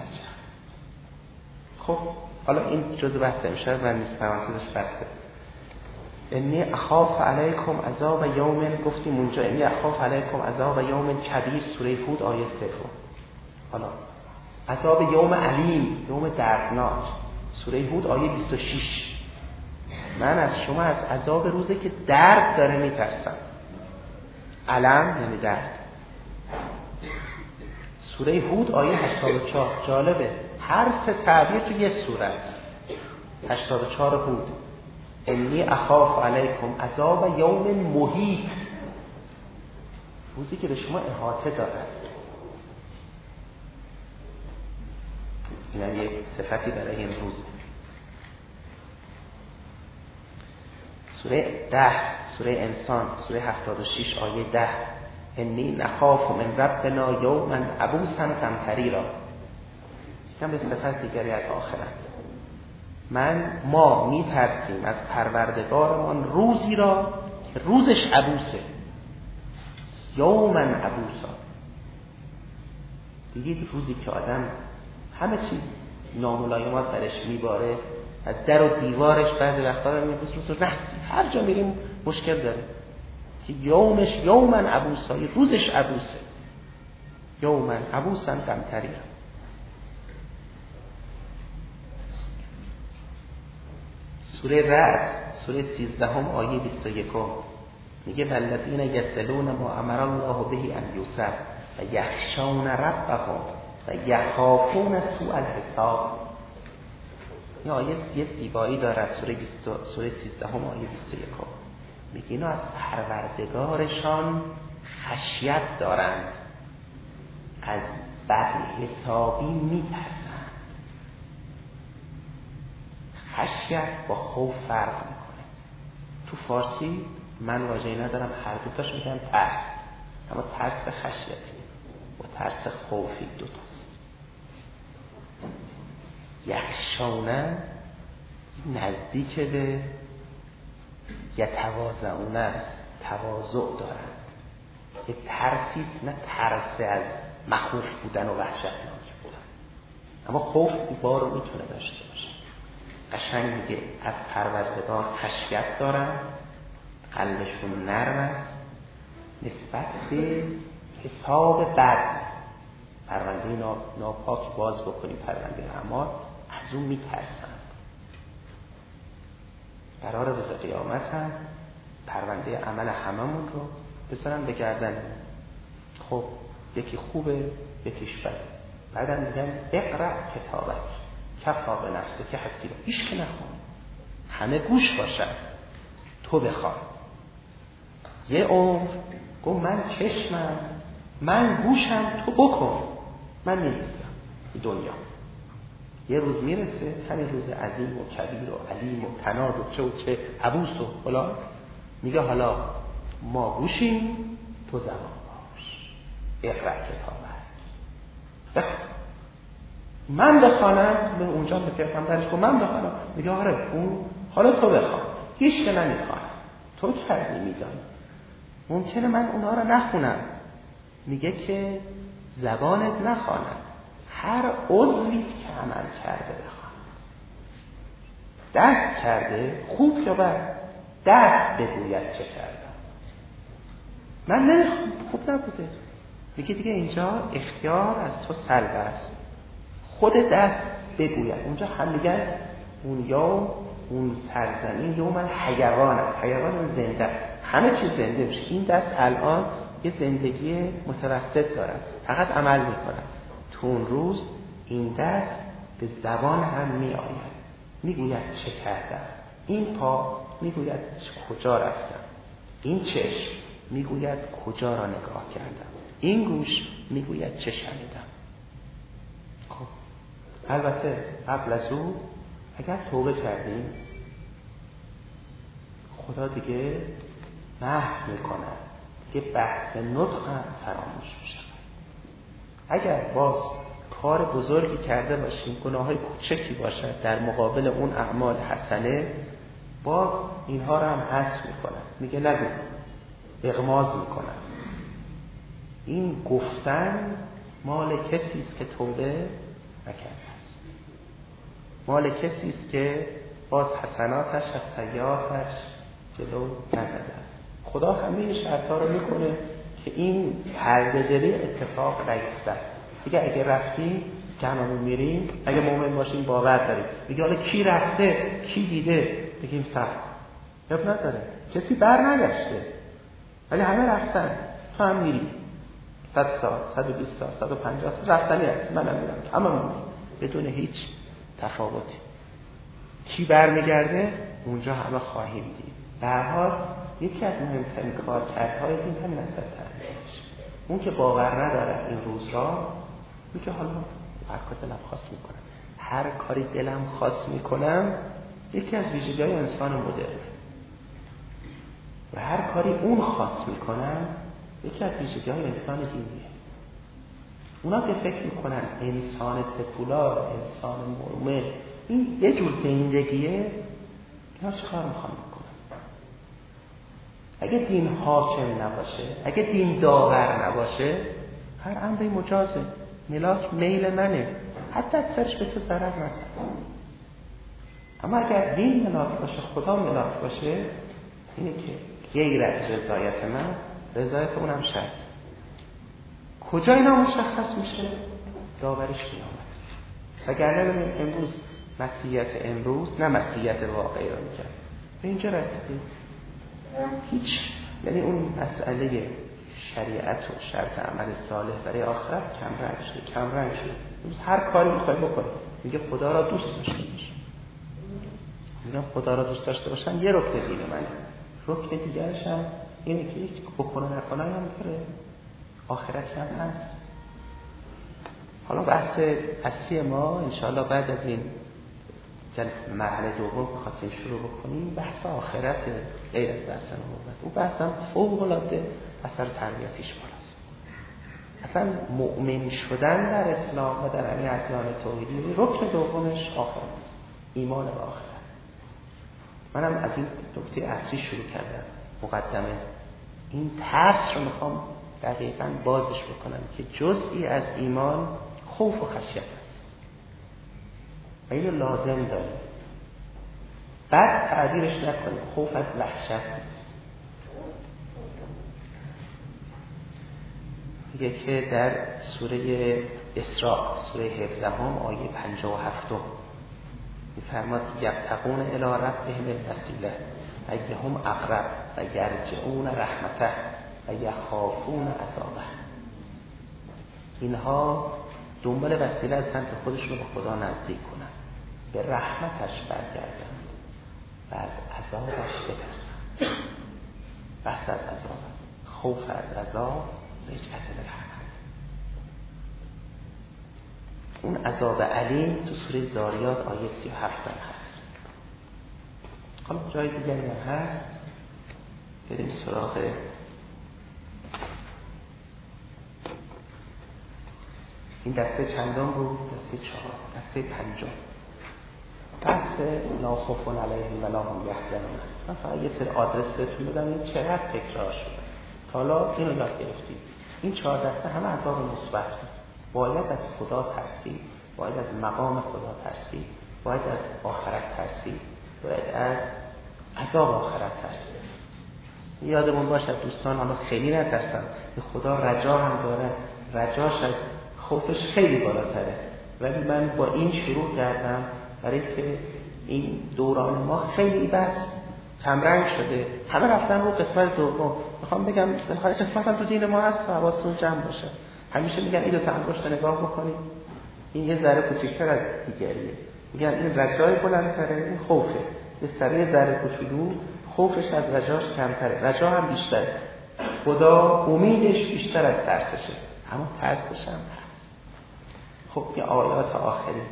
خب حالا این جزء بحث امشب من نیست، پرانتزش بحثه. انی اخاف علیکم عذاب یوم، گفتیم اونجا انی اخاف علیکم عذاب یوم کبیر، سوره هود آیه سه. حالا عذاب یوم علیم، یوم دردناک، سوره هود آیه بیست و شش. من از شما از عذاب روزی که درد داره میترسم. علم یعنی درد. سوره هود آیه هشتاد و چهار. جالبه هر سه تعبیر تو یه سوره است. هشتاد و چهار هود انی اخاف علیکم عذاب یوم محیط، روزی که به شما احاطه دارد. این یک صفتی برای این روز. سوره ده، سوره انسان، سوره هفتاد و شش آیه ده انی نخاف من ربنا یوما عبوسا قمطریرا. یکم به صفت دیگری از آخرت. من ما میترسیم از پروردگارمان روزی را که روزش عبوسه. یوما عبوسا. دیگه روزی که آدم همه چیز ناملایمات درش میباره، از در و دیوارش بعضی وقتا رو میبوس روز رو نحسی، هر جا میریم مشکل داره که یومش یوما عبوسا، روزش عبوسه. یوما عبوسا قمطریرا. سوره رعد، سوره سیزدهم آیه بیست و یک میگه والذین یصلون ما امر الله به ان یوصل و یخشون ربهم و یخافون سوء الحساب. این آیه یه زیبایی دارد. سوره بیست سوره سیزدهم آیه بیست و یک میگه اینا از پروردگارشان خشیت دارند، از بد حسابی میترسند. خشیت با خوف فرق میکنه. تو فارسی من واژه‌ای ندارم، هر دو تاش میگن ترس، اما ترس خشیتی و ترس خوفی دو تاست. یخشونه نزدیک به یتواضعون است، تواضع دارند. یک ترسی نه ترس از مخوف بودن و وحشتناک بودن، اما خوف بار رو میتونه داشته باشه. قشنگ میگه از پروردگار خشیت دارن، قلبشون نرم است نسبت به حساب بد. پرونده ناپاک باز بکنیم، پرونده اعمال، از اون میترسن. قرار روز قیامت هم پرونده عمل هممون رو بذارن به گردن. خب یکی خوبه یکیش بده، بعدم میگن اقرأ کتابک کفا بنفسک که حسیبا. هیچ که نخون، همه گوش باشن، تو بخواه. یه عمر گو من چشمم، من گوشم، تو بکن، من نمیستم دنیا. یه روز میرسه، همین روز عظیم و کبیر و علیم و تناد و چه و چه عبوس و فلان، میگه حالا ما گوشیم، تو زمان باش، اقرأ کتابک. من بخوانم، به اونجا به پیغمبرش گفت من بخوانم، میگه آره اون حالا تو بخوان. هیچ که نمیخوانم، تو کردی میدانی. ممکنه من اونا رو نخونم، میگه که زبانت نخوانم، هر عضوی که عمل کرده بخوان. دست کرده خوب یا بد، دست بگوید چه کردم. من نمیخوام، خوب نبوده، میگه دیگه اینجا اختیار از تو سلب است، خود دست بگوید. اونجا هم میگن اون یا اون سرزمین یوم الحیوان است، حیوان زنده، همه چیز زنده میشه. این دست الان یه زندگی متوسط داره، فقط عمل میکنه. تو اون روز این دست به زبان هم میآید، میگوید چه کردم. این پا میگوید کجا رفتم، این چشم میگوید کجا را نگاه کردم، این گوش میگوید چه شنیدم. خب البته قبل از او اگر توبه کردیم، خدا دیگه محو میکنه، دیگه بحث نطق هم فراموش میشه. اگر باز کار بزرگی کرده باشیم، گناههای کوچکی باشد در مقابل اون اعمال حسنه، باز اینها رو هم حذف میکنه، میگه نگو، اغماض میکنه. این گفتن مال کسی است که توبه نکرده است، مال کسی است که باز حسناتش از سیئاتش جلو نزده است. خدا همه شرطا رو میکنه که این پرده‌داری اتفاق نیفتد. دیگه اگه رفتیم جمعمون میریم، اگه مؤمن باشیم باور داریم، میگه حالا کی رفته کی دیده، بگیم صبر کن، اب نداره، کسی بر نگشته ولی همه رفتن، تو هم میری. صد سال، صد و بیست سال، صد و پنجاه سال رفتنی هست، منم میرم، همه میریم بدون هیچ تفاوتی. کی برمیگرده؟ اونجا همه خواهیم دید. به هر حال یکی از مهمترین کارکردهای این همین است تربیتش. اون که باور نداره این روز را، میگه حالا هر کاری دلم خواست میکنم، هر کاری دلم خواست میکنم. یکی از ویژگی‌های انسان مدرن و هر کاری اون خواست میکنم یکی از ویژگی‌های انسان دینیه. اونا که فکر میکنن انسان سکولار، انسان مؤمن این یه جور زندگیه، اینا چه کار میخوان بکنن؟ اگه دین حاکم نباشه، اگه دین داور نباشه، هر امری مجازه، ملاک میل منه، حتی اکثرش به تو ضرر نزنه. اما اگر دین ملاک باشه، خدا ملاک باشه، اینه که غیر از رضایت من، رضایت اونم شرط. کجا اینا مشخص میشه؟ داورش قیامت. وگرنه ببین امروز مسیحیت امروز نه مسیحیت واقعی رو میگن. به اینجا رسیدیم هیچ، یعنی اون مسئله شریعت و شرط عمل صالح برای آخرت کم رنگ شده، کم رنگ شده. امروز هر کاری میخوای بکنی میگه خدا را دوست داشته باش. میگم خدا را دوست داشته باشم یه رکن دین منه، رکن دیگرش هم اینه که هیچ بکنه نکنه هم داره، آخرت هم هست. حالا بحث اصلی ما انشاءالله بعد از این مرحله دوم که خواستیم شروع بکنیم بحث آخرت غیر از بحث نبوت. اون بحث هم فوق العاده اثر تربیتیش بالاست. اصلا مؤمن شدن در اسلام و در همین ادیان توحیدی رکن دومش آخرت، ایمان به آخرت. منم از این نکته اصلی شروع کردم مقدمه. این ترس رو میخوام دقیقاً بازش بکنم که جزئی از ایمان خوف و خشیت است و اینو لازم داریم. بعد تعبیرش نکنیم خوف از وحشت. میگه که در سوره اسراء سوره هفدهم آیه پنجاه و هفت میفرماد یبتغون الی ربهم الوسیله ایهم اقرب و یرجعون رحمته و یخافون عذابه. اینها دنبال وسیله هستند که خودشون به خدا نزدیک کنن، به رحمتش برگردن و از عذابش بترسن. بحث از عذاب، خوف از عذاب، رجعت به رحمت. اون عذاب علیم تو سوره زاریات آیه سی و هفت هست. حالا جای دیگری هم هست. بریم سراغ این دسته چندم بود؟ دسته چهار، دسته پنجم. بحث لا خوف علیهم ولا هم یحزنون. من فقط یه سری آدرس بهتون بدم این چقدر تکرار شده. تا حالا اینو یاد گرفتید. این چهار دسته همه عذاب مثبت بود. باید از خدا ترسید، باید از مقام خدا ترسید، باید از آخرت ترسید، باید از عذاب آخرت ترسید. یادمون باشد دوستان، حالا خیلی نترسن، به خدا رجا هم داره، رجاش از خوفش خیلی بالاتره. ولی من با این شروع کردم برای که این دوران ما خیلی بس کمرنگ شده. همه رفتن رو قسمت دوم. میخوام بگم بالاخره قسمت هم تو دین ما هست و حواستون جمع باشه. همیشه میگن این دو تا انگشت نگاه بکنید، این یه ذره کوچیک‌تر از دیگریه. میگن این رجای بلندتره، این خوفه. یه ذره ذره کوچولو، خوفش از رجاش کمتره، رجا هم بیشتره. خدا امیدش بیشتر از ترسشه، اما ترسش هم هست. خب یه آیات آخری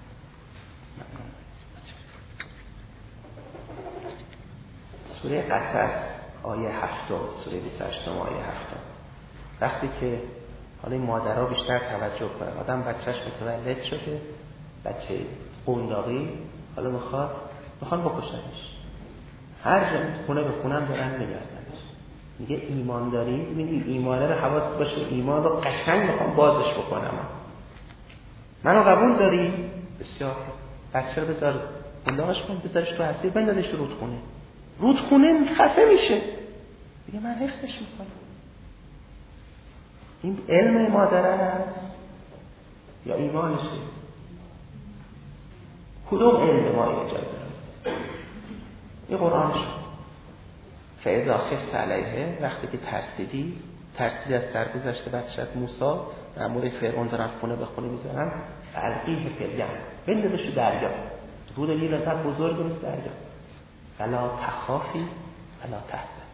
سوره قصص آیه هفتم، سوره بیست و هشتم آیه هفتم. وقتی که حالا این مادرها بیشتر توجه کنن، آدم بچهش متولد شده، بچه قنداقی، حالا میخواد میخوان بکشنش، هر جا خونه به خونم دارن میگردنش. میگه ایمان داری؟ میبینی ایمانه رو حواست باشه، ایمان رو قشنگ میخوام بازش بکنم. منو قبول داری؟ بسیار. بچه رو بذار قنداقش کن، بذارش تو حسیر، بندازش تو رودخونه. رودخونه خفه میشه. میگه من حفظش میکنم. این علم مادره است یا ایمانشه؟ کدوم علم ما اجازه داره؟ این قرآن شد. فاذا خفت علیه، وقتی که ترسیدی، ترسیدی از سرگذشت بچه‌ت موسی، مأمور فرعون دارن خونه به خونه میذارن، القیه فی الیم، بندازش تو دریا. رود نیل انقدر بزرگ نیست دریا. فلا تخافی ولا تحزن،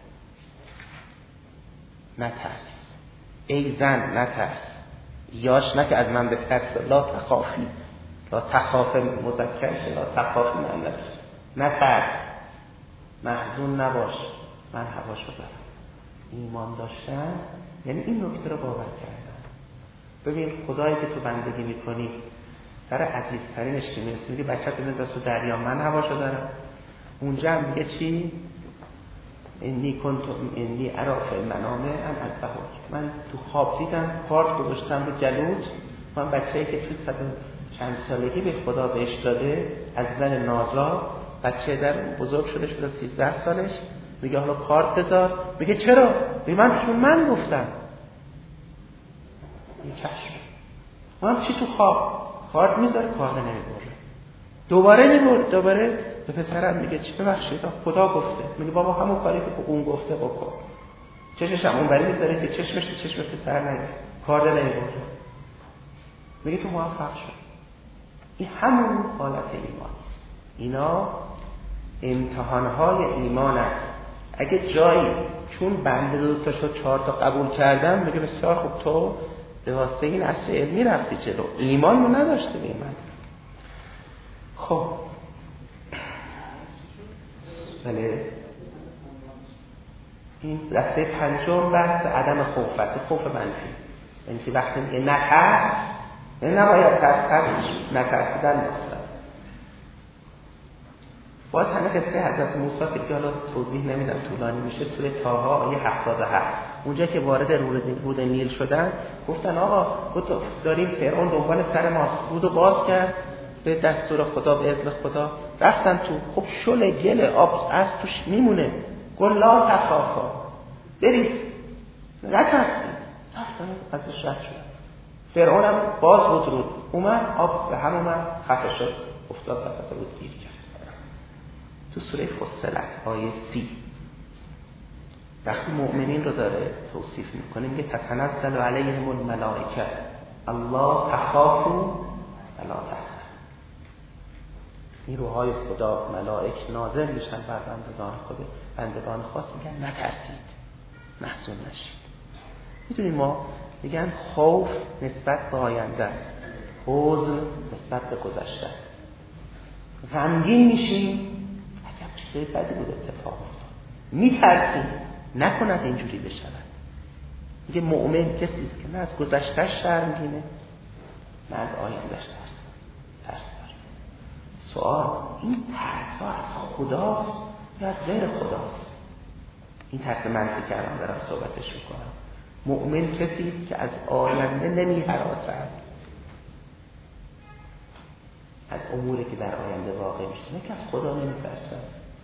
نترس ای زن، نترس. یاش نه که از من بترس، لا تخافی، لا تخاف مذکرش، لا تخافی مؤنث، نترس، محزون نباش، من هواشو دارم. ایمان داشتن یعنی این نکته رو باور کردن. ببین خدایی که تو بندگی میکنی سر عزیزترینش که میرسی، میگه بچه تو بنداز تو دریا، من هواشو دارم. اونجا هم میگه چی؟ انی کنتم انی ارا فی المنام ان اذبحک، من تو خواب دیدم کارت گذاشتم رو جلوت. من بچه‌ای که تو چند سالگی به خدا بهش داده، از زن نازا، بچه در بزرگ شده شده سیزده سالش، میگه حالا کارت بذار. میگه چرا؟ میگه من چون من گفتم. این چشم من چی تو خواب کارت میذاره، کارت نمیبره، دوباره نمیبره، دوباره به پسرم میگه چی؟ ببخشید خدا گفته. میگه بابا همون کاری که اون گفته بکن. چشش هم اونوری میذاره که چشمش تو چشم پسر نگه، کارت نمیبره. میگه تو موفق شد. این همون حالت ایمان. اینا امتحانهای ایمان است. اگه جایی چون بنده دو تا شد چهار تا قبول کردم، میگه بسیار خوب، تو به واسطه این اصل علمی رفتی جلو، ایمان رو نداشته به من. خب بله، این دسته پنجم بحث عدم خوفت، خوف منفی. یعنی که وقتی میگه نترس، یعنی نباید ترس، ترس نترسیدن مثلا. باز همه قصه حضرت موسی که حالا توضیح نمیدم طولانی میشه، سوره طه آیه هفتاد و هفت، اونجا که وارد رود نیل شدن گفتن آقا داریم فرعون دنبال سر ماست، رودو باز کرد به دستور خدا، به اذن خدا رفتن تو. خب شل گل آب از توش میمونه، گل لا تخافا، برید نترسید، رفتن ازش رد شد. فرعون هم باز بود رود اومد، آب به هم اومد، خفه شد، افتاد وسط رود گیر کرد. تو سوره فصلت آیه سی وقتی مؤمنین رو داره توصیف میکنه میگه تتنزل علیهم الملائکه الله تخافوا ولا تحزنوا. نیروهای خدا ملائک نازل میشن بر بندگان خود، بندگان خاص میگن نترسید، محزون نشید. میدونید ما میگن خوف نسبت به آینده است، حزن نسبت به گذشته است. غمگین میشیم عجب چیزای بدی بود اتفاق افتاد، میترسیم نکند اینجوری بشود. میگه مؤمن کسی است که نه از گذشته‌اش شرمگینه نه از آینده‌اش ترس ترس داره. سوال این ترس از خداست یا از غیر خداست؟ این ترس منفی که الان دارم صحبتش میکنم. مؤمن کسی است که از آینده نمی‌هراسد، از اموری که در آینده واقع میشه، نه که از خدا نمی‌ترسد،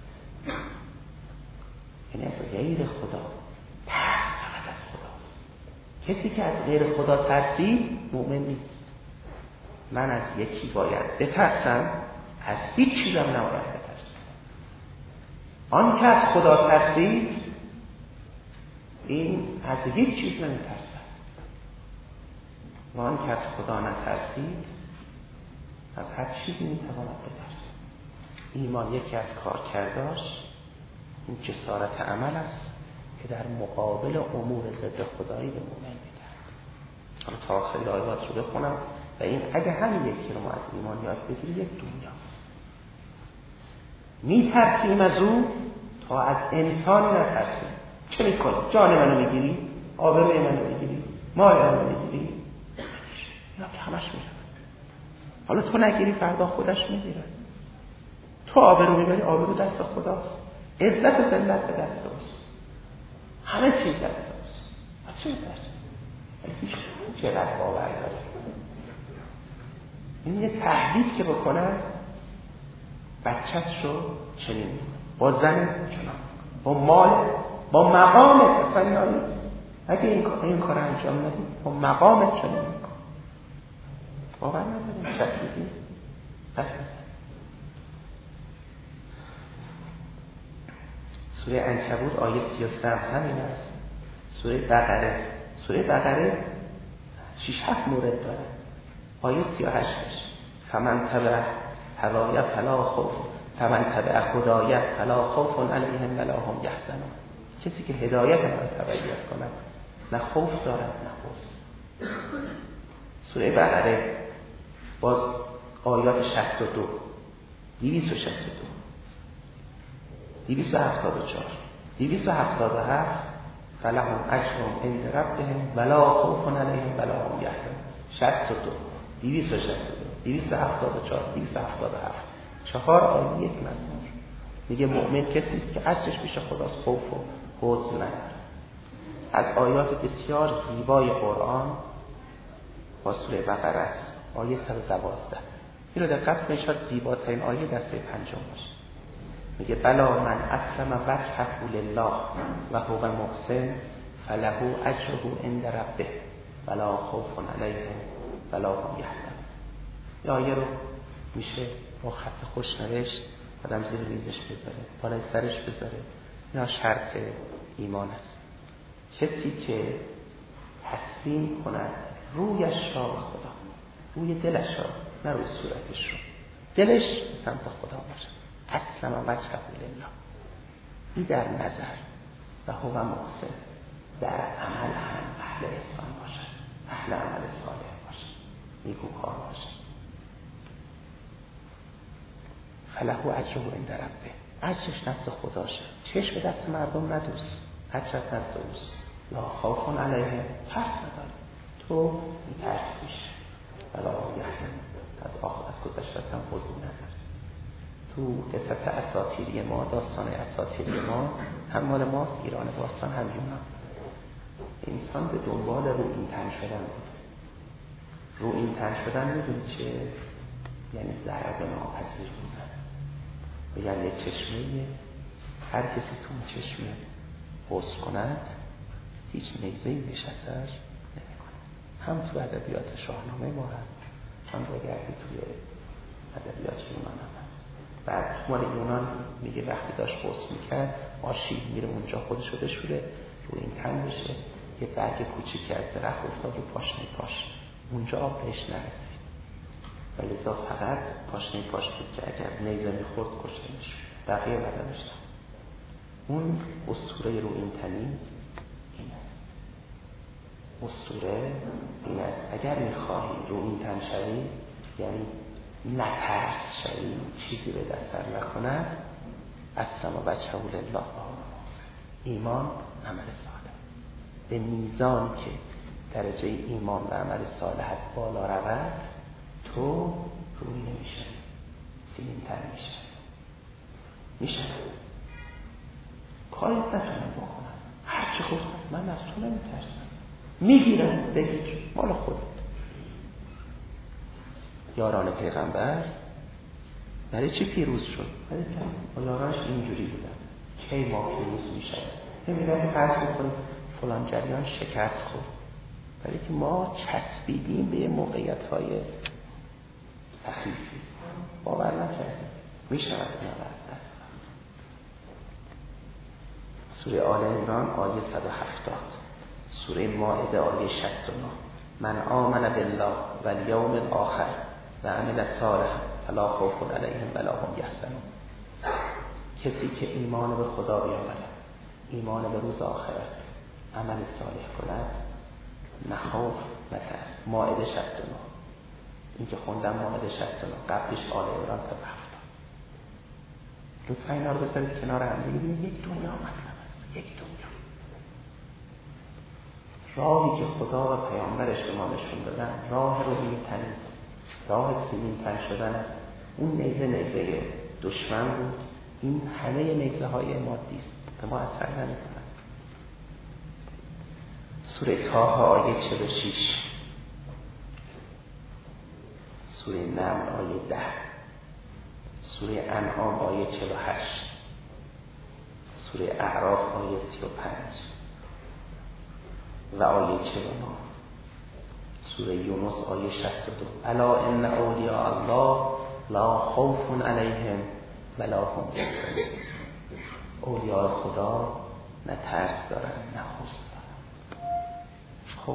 یعنی از غیر خدا. ترس فقط از خداست. کسی که از غیر خدا ترسید مؤمن نیست. من از یکی باید بترسم، از هیچ چیزم نباید بترسم. آن که از خدا ترسید این از هیچ چیز نمی‌ترسد، و آن که از خدا نترسید از هر چیزی می‌تواند بترسد. ایمان یکی از کارکرداش این جسارت عمل است که در مقابل امور ضد خدایی به مؤمن می‌دهد. حالا تا آخر آیات رو بخونم و این اگه همین یکی رو ما از ایمان یاد بگیریم یک دنیاست. می‌ترسیم از او تا از انسانی نترسیم. چه می‌کنی؟ جان منو می‌گیری؟ آبروی منو می‌گیری؟ مال منو می‌گیری؟ اینا که همش می‌رن. حالا تو نگیری فردا خودش می‌گیره. تو آبرو می‌بری، آبرو دست خداست. عزت و ذلت به دست اوست. همه چیز دست اوست. از چه می‌ترسی؟ هیچ چقدر باور داره. این یه تهدید که بکنن بچه‌ش رو چنین می‌کنه، با زن چنان، با مال، با مقامت. اصلا یعنی اگه این, این کار انجام ندی با مقامت چنین می‌کنه. باور نداریم چسبیدی پس سوره عنکبوت آیه سی و سه همین است. سوره بقره سوره بقره شش هفت مورد داره. آیه سی و هشتش فمن تبع هوای فلا خوف فمن تبع هدایت فلا خوف علیهم ولا هم یحزنون. کسی که هدایت من تبعیت کند نه خوف دارد نه حزن. سوره بقره باز آیات شصت و دو دویست و شصت و دو دویست و هفتاد و چهار دویست و هفتاد و هفت فلهم اجرهم عند ربهم ولا خوف علیهم ولا هم یحزنون. شصت و دو دویست و شصت و دو دویست و هفتاد و چهار دویست و هفتاد و هفت چهار آیه یک مضمون. میگه مؤمن کسی است که اجرش پیش خداست، خوف و حزن نداره. از آیات بسیار زیبای قرآن با سوره بقره است. آیه صد و دوازده این رو دقت کنید، شاید زیباترین آیه دسته پنجم باشه. میگه بلا من اسلم وجهه لله و هو محسن فله اجره عند ربه ولا خوف علیهم ولا هم یحزنون. این آیه رو میشه با خط خوش نوشت، آدم زیر ریزش بذاره، بالای سرش بذاره. اینا شرط ایمان است. کسی که تسلیم کند رویش را به خدا، روی دلش را، نه روی صورتش رو، دلش به سمت خدا باشه. اسلم وجهه لله. این در نظر و هو محسن، در عمل هم اهل احسان باشه، اهل عمل صالح باشه، نیکوکار باشه. فله اجره عند ربه. اجرش نزد خداشه. چشم به دست مردم ندوز، اجرت نزد اوست. لا خوف علیهم، ترس نداری، تو میترسیش. ولا یحزن، از آخر از گذشتت هم حزن نداری. تو قصص اساطیری ما، داستان اساطیری ما هم مال ماست، ایران باستان هم یونان. انسان به دنبال رو این تن شدن بود. رو این تن شدن میدونی چه؟ یعنی ضرب ناپذیر بودن. بگن یه چشمه، هر کسی تو اون چشمه حوض کند هیچ نیزه‌ای بهش اثر نمی‌کنه. هم تو ادبیات شاهنامه ما هست، هم بگردی توی ادبیات یونان هم هست. بعد مال یونان میگه وقتی داشت حوض میکرد آشیل میره اونجا خودشو بشوره رو این تن بشه، یه برگ کوچیکی از درخت افتاد رو پاشنه پاش، اونجا آب بهش نرسید و لذا فقط پاشنه پاش بود که اگر نیزه میخورد کشته میشد، بقیه بدنش نه. اون اسطوره رو این تنی اینه. اسطوره این است اگر میخواهی رو این تن شوی، یعنی نترس شوی، چیزی به دست نکند، اسلم و بچه لله ایمان عمل صالح. به میزان که درجه ایمان و عمل صالحت بالا رود تو روی نمیشه، سیمین تر میشه میشه کاری نتونم بکنم، هرچی خود هست من از تو نمیترسم، میگیرم بگیر مال خودت. یاران پیغمبر برای چی پیروز شد؟ برای که یارانش اینجوری بودن. کی ما پیروز میشه؟ نمیدونم فرض بکنیم فلان جریان شکست خورد، برای که ما چسبیدیم به موقعیت های سخیفی، باور نکردیم میشود اینا رو از دست. سوره آل عمران آیه صد و هفتاد، سوره مائده آیه شصت و نه. من آمن بالله و الیوم الاخر و عمل صالحا فلا خوف علیهم ولا هم یحزنون. کسی که ایمان به خدا بیاورد، ایمان به روز آخرت، عمل صالح کند، نه خوف نه ترس. مائده شصت و نه، این که خوندم مائده شصت و نه، قبلش آل عمران صد و هفتاد. لطفا اینا رو بذارید کنار هم دیگه، ببینید یک دنیا مطلب است، یک دنیا. راهی که خدا و پیامبرش به ما نشون دادن راه روحی تنیز، راه سیمین تن شدن است. اون نیزه نیزه دشمن بود، این همه نیزه های مادی است، به ما اثر نمی‌کنند. سوره طه آیه چهل و شش، سوره نمل آیه ده، سوره انعام آیه چهل و هشت، سوره اعراف آیه سی و پنج و آیه چهل و نه، سوره یونس آیه شصت و دو. الا ان اولیاء الله لا خوف علیهم ولا هم یحزنون. اولیاء خدا نه ترس دارن نه حزن دارن. خب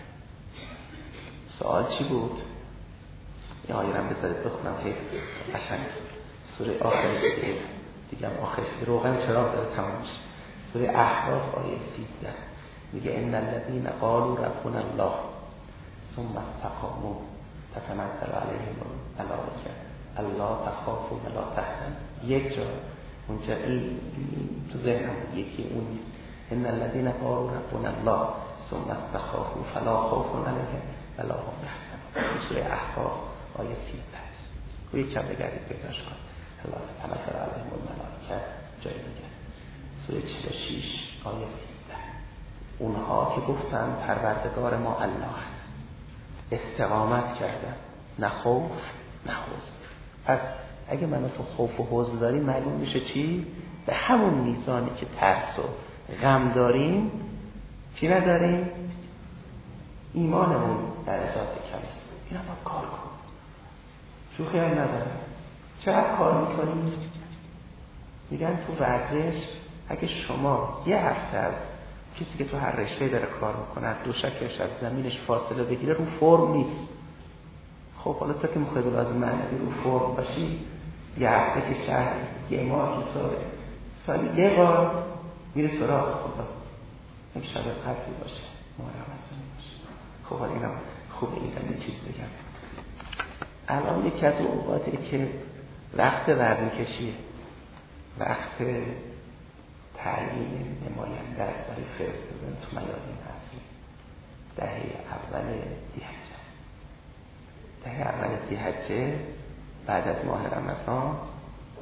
سوال چی بود؟ این آیه رو بذارید بخونم حیف قشنگ. سوره آخر دیگه دیگه هم آخر روغن چراغ داره تمام میشه. سوره احقاف آیه سیزده میگه ان الذين قالوا ربنا الله ثم استقاموا تتنزل عليهم الملائکه الا تخافوا ولا تحزنوا. یک جا اونجا این تو ذهنم یکی اون نیست. ان الذين قالوا ربنا الله ثم استخافوا فلا خوف عليهم ولا هم يحزنون. سوره احقاف آیه سیزده. و یک کم بگردید پیداش کن. الله تنزل عليهم الملائکه جای دیگه. سوره چهل و شش آیه سیزده. اونها که گفتن پروردگار ما الله است، استقامت کردن، نه خوف نه حزن. پس اگه منو تو خوف و حزن داریم معلوم میشه چی؟ به همون میزانی که ترس و غم داریم چی نداریم؟ ایمانمون درجات کم است. اینا باید کار کن. شوخی هم نداره. چقدر کار میکنیم؟ میگن تو ورزش اگه شما یه هفته از کسی که تو هر رشته داره کار میکنه دو شکش از زمینش فاصله بگیره رو فرم نیست. خب حالا تا که میخوای به لازم معنی رو فرم باشی یه هفته که شهر یه ماه که ساله سالی یه بار میره سراغ خدا. یک شب قدری باشه ماه رمضانی باشه. خب حالا اینا خوبه اینا یه چیز بگم. الان یکی از اوقاتی که وقت ورزشیه، وقت تعیین نماینده است برای فرستادن تو میادین هستی. دهه اول ذی‌حجه، دهه اول ذی‌حجه بعد از ماه رمضان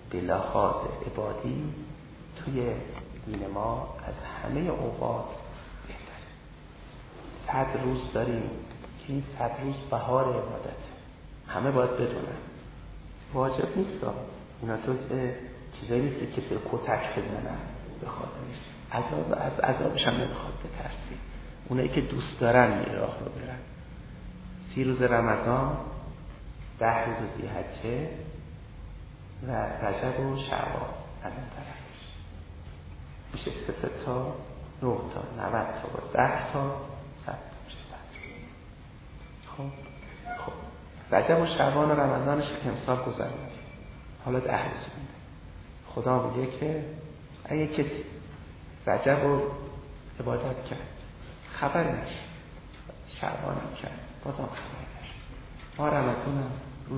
به لحاظ عبادی توی دین ما از همه اوقات بهتره. صد روز داریم که این صد روز بهار عبادت، همه باید بدونن. واجب نیست، اینا جزء چیزایی نیست که کسی رو کتک بزنن به خاطرش، عذاب از عذابش هم نمیخواد بترسی. اونایی که دوست دارن این راه رو برن، سی روز رمضان، ده روز ذی‌حجه و رجب و شعبان از این طرفش میشه سه سه تا نه تا نود تا با ده تا صد میشه صد روز. خب خب رجب و شعبان و رمضانش که امسال گذرد، حالا ده روز مونده. خدا میگه که اگه کسی رجب رو عبادت کرد خبر نشه، شعبان هم کرد بازم خبر نشه، ما رمضان هم روز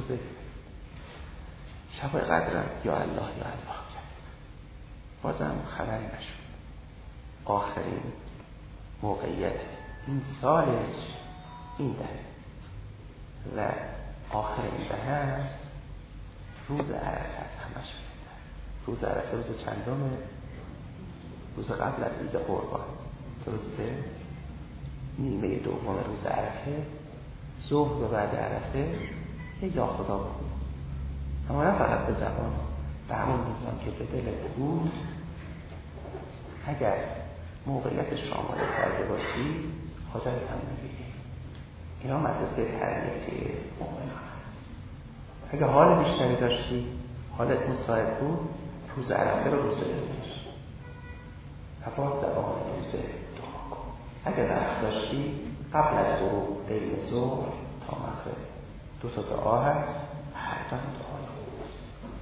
شب قدرم یا الله یا الله کرد بازم خبر نشد، آخرین موقعیت این سالش این دهه و آخر این دهه روز عرفه همش بوده. روز عرفه روز چندمه؟ روز قبل از عید قربان، درسته؟ نیمه دوم روز عرفه، ظهر و بعد عرفه یه یا خدا بخون، اما نه فقط به زبان، به همون میزان که به دلت بود. اگر موقعیتش رو آماده کرده باشی حاجت هم نگیری. اینا مدرسه تربیتی مؤمنان هست. اگه حال بیشتری داشتی، حالت مساعد بود، روز عرفه رو روزه بگیر و باز دوام روزه دعا کن. اگه وقت داشتی قبل از غروب بین ظهر تا مغرب دو تا دعا هست، هر دو دعای خوبست.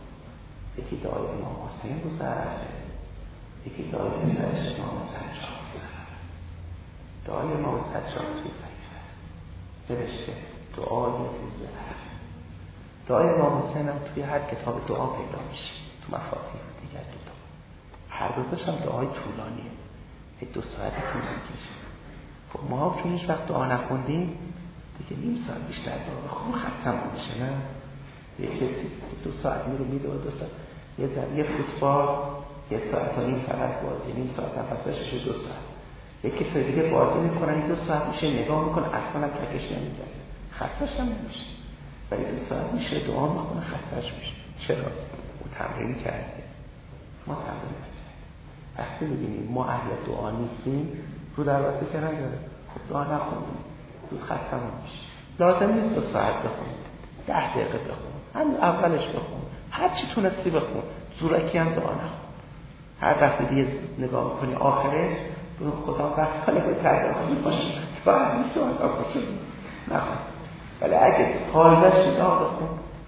یکی دعای امام حسین روز عرفه، یکی دعای پسرش امام سجاد روز عرفه. دعای امام سجاد توی صحیفه نوشته دعای روز عرفه. دعای امام حسین هم توی هر کتاب دعا پیدا میشه، تو مفاتیح دیگر دو تا. هر دوتاش هم دعای طولانیه، یک دو ساعتی طول میکشه. خب ما هم چون هیچ وقت دعا نخوندیم دیگه نیم ساعت بیشتر دعا بخونیم خستمون میشه، نه؟ یک کسی دو ساعت میره میده و دو ساعت یه در یه فوتبال یک ساعت و نیم فقط بازی، نیم ساعت نفسش میشه دو ساعت. یک کسی دیگه بازی میکنن دو ساعت میشه نگاه میکنه اصلا تکش نمیگیره، خستش هم نمیشه. ولی دو ساعت میشه دعا میکنه خستش میشه. چرا؟ او تمرین کرده، ما تمرین نکردیم. وقتی میبینیم ما اهل دعا نیستیم رو دروازه که نداره، خب دعا نخونیم زود خستمون میشه. لازم نیست دو ساعت بخونیم، ده دقیقه بخون، همین اولش بخون، هر چی تونستی بخون، زورکی هم دعا نخون. هر وقت دیگه نگاه میکنی آخرش برو خدا وقت حالا به ترداختی باشه باید نیست دعا باشه نخون. ولی اگه حال داشتی دعا بخون،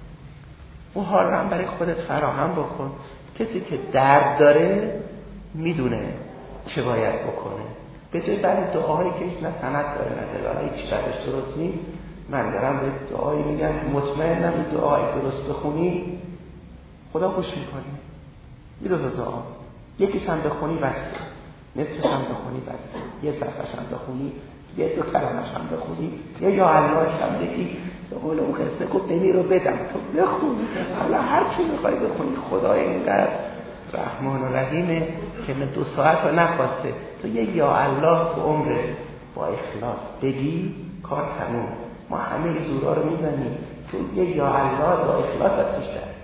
اون حال رو هم برای خودت فراهم بکن. کسی که درد داره میدونه چه باید بکنه. به جای بعد دعاهایی که هیچ نه سند داره نه دلالایی هیچ روش درست نیست، من دارم به دعایی میگم که مطمئنم این دعایی درست بخونی خدا خوش میکنی. این دو دعا یکیش هم بخونی بسته، نصفش هم بخونی بسته، یه صفحش هم بخونی، یه دو کلمش هم بخونی، یه یا اللهش هم بگی. به قول اون قصه گفت نمی رو بدم تو بخون، حالا هر چی میخوای بخونی. خدا اینقدر رحمان و رحیمه که من دو ساعت رو نخواسته تو یه یا الله به عمر با اخلاص بگی کار تموم. ما همه زورا رو میزنیم تو یه یا الله با اخلاص از توش در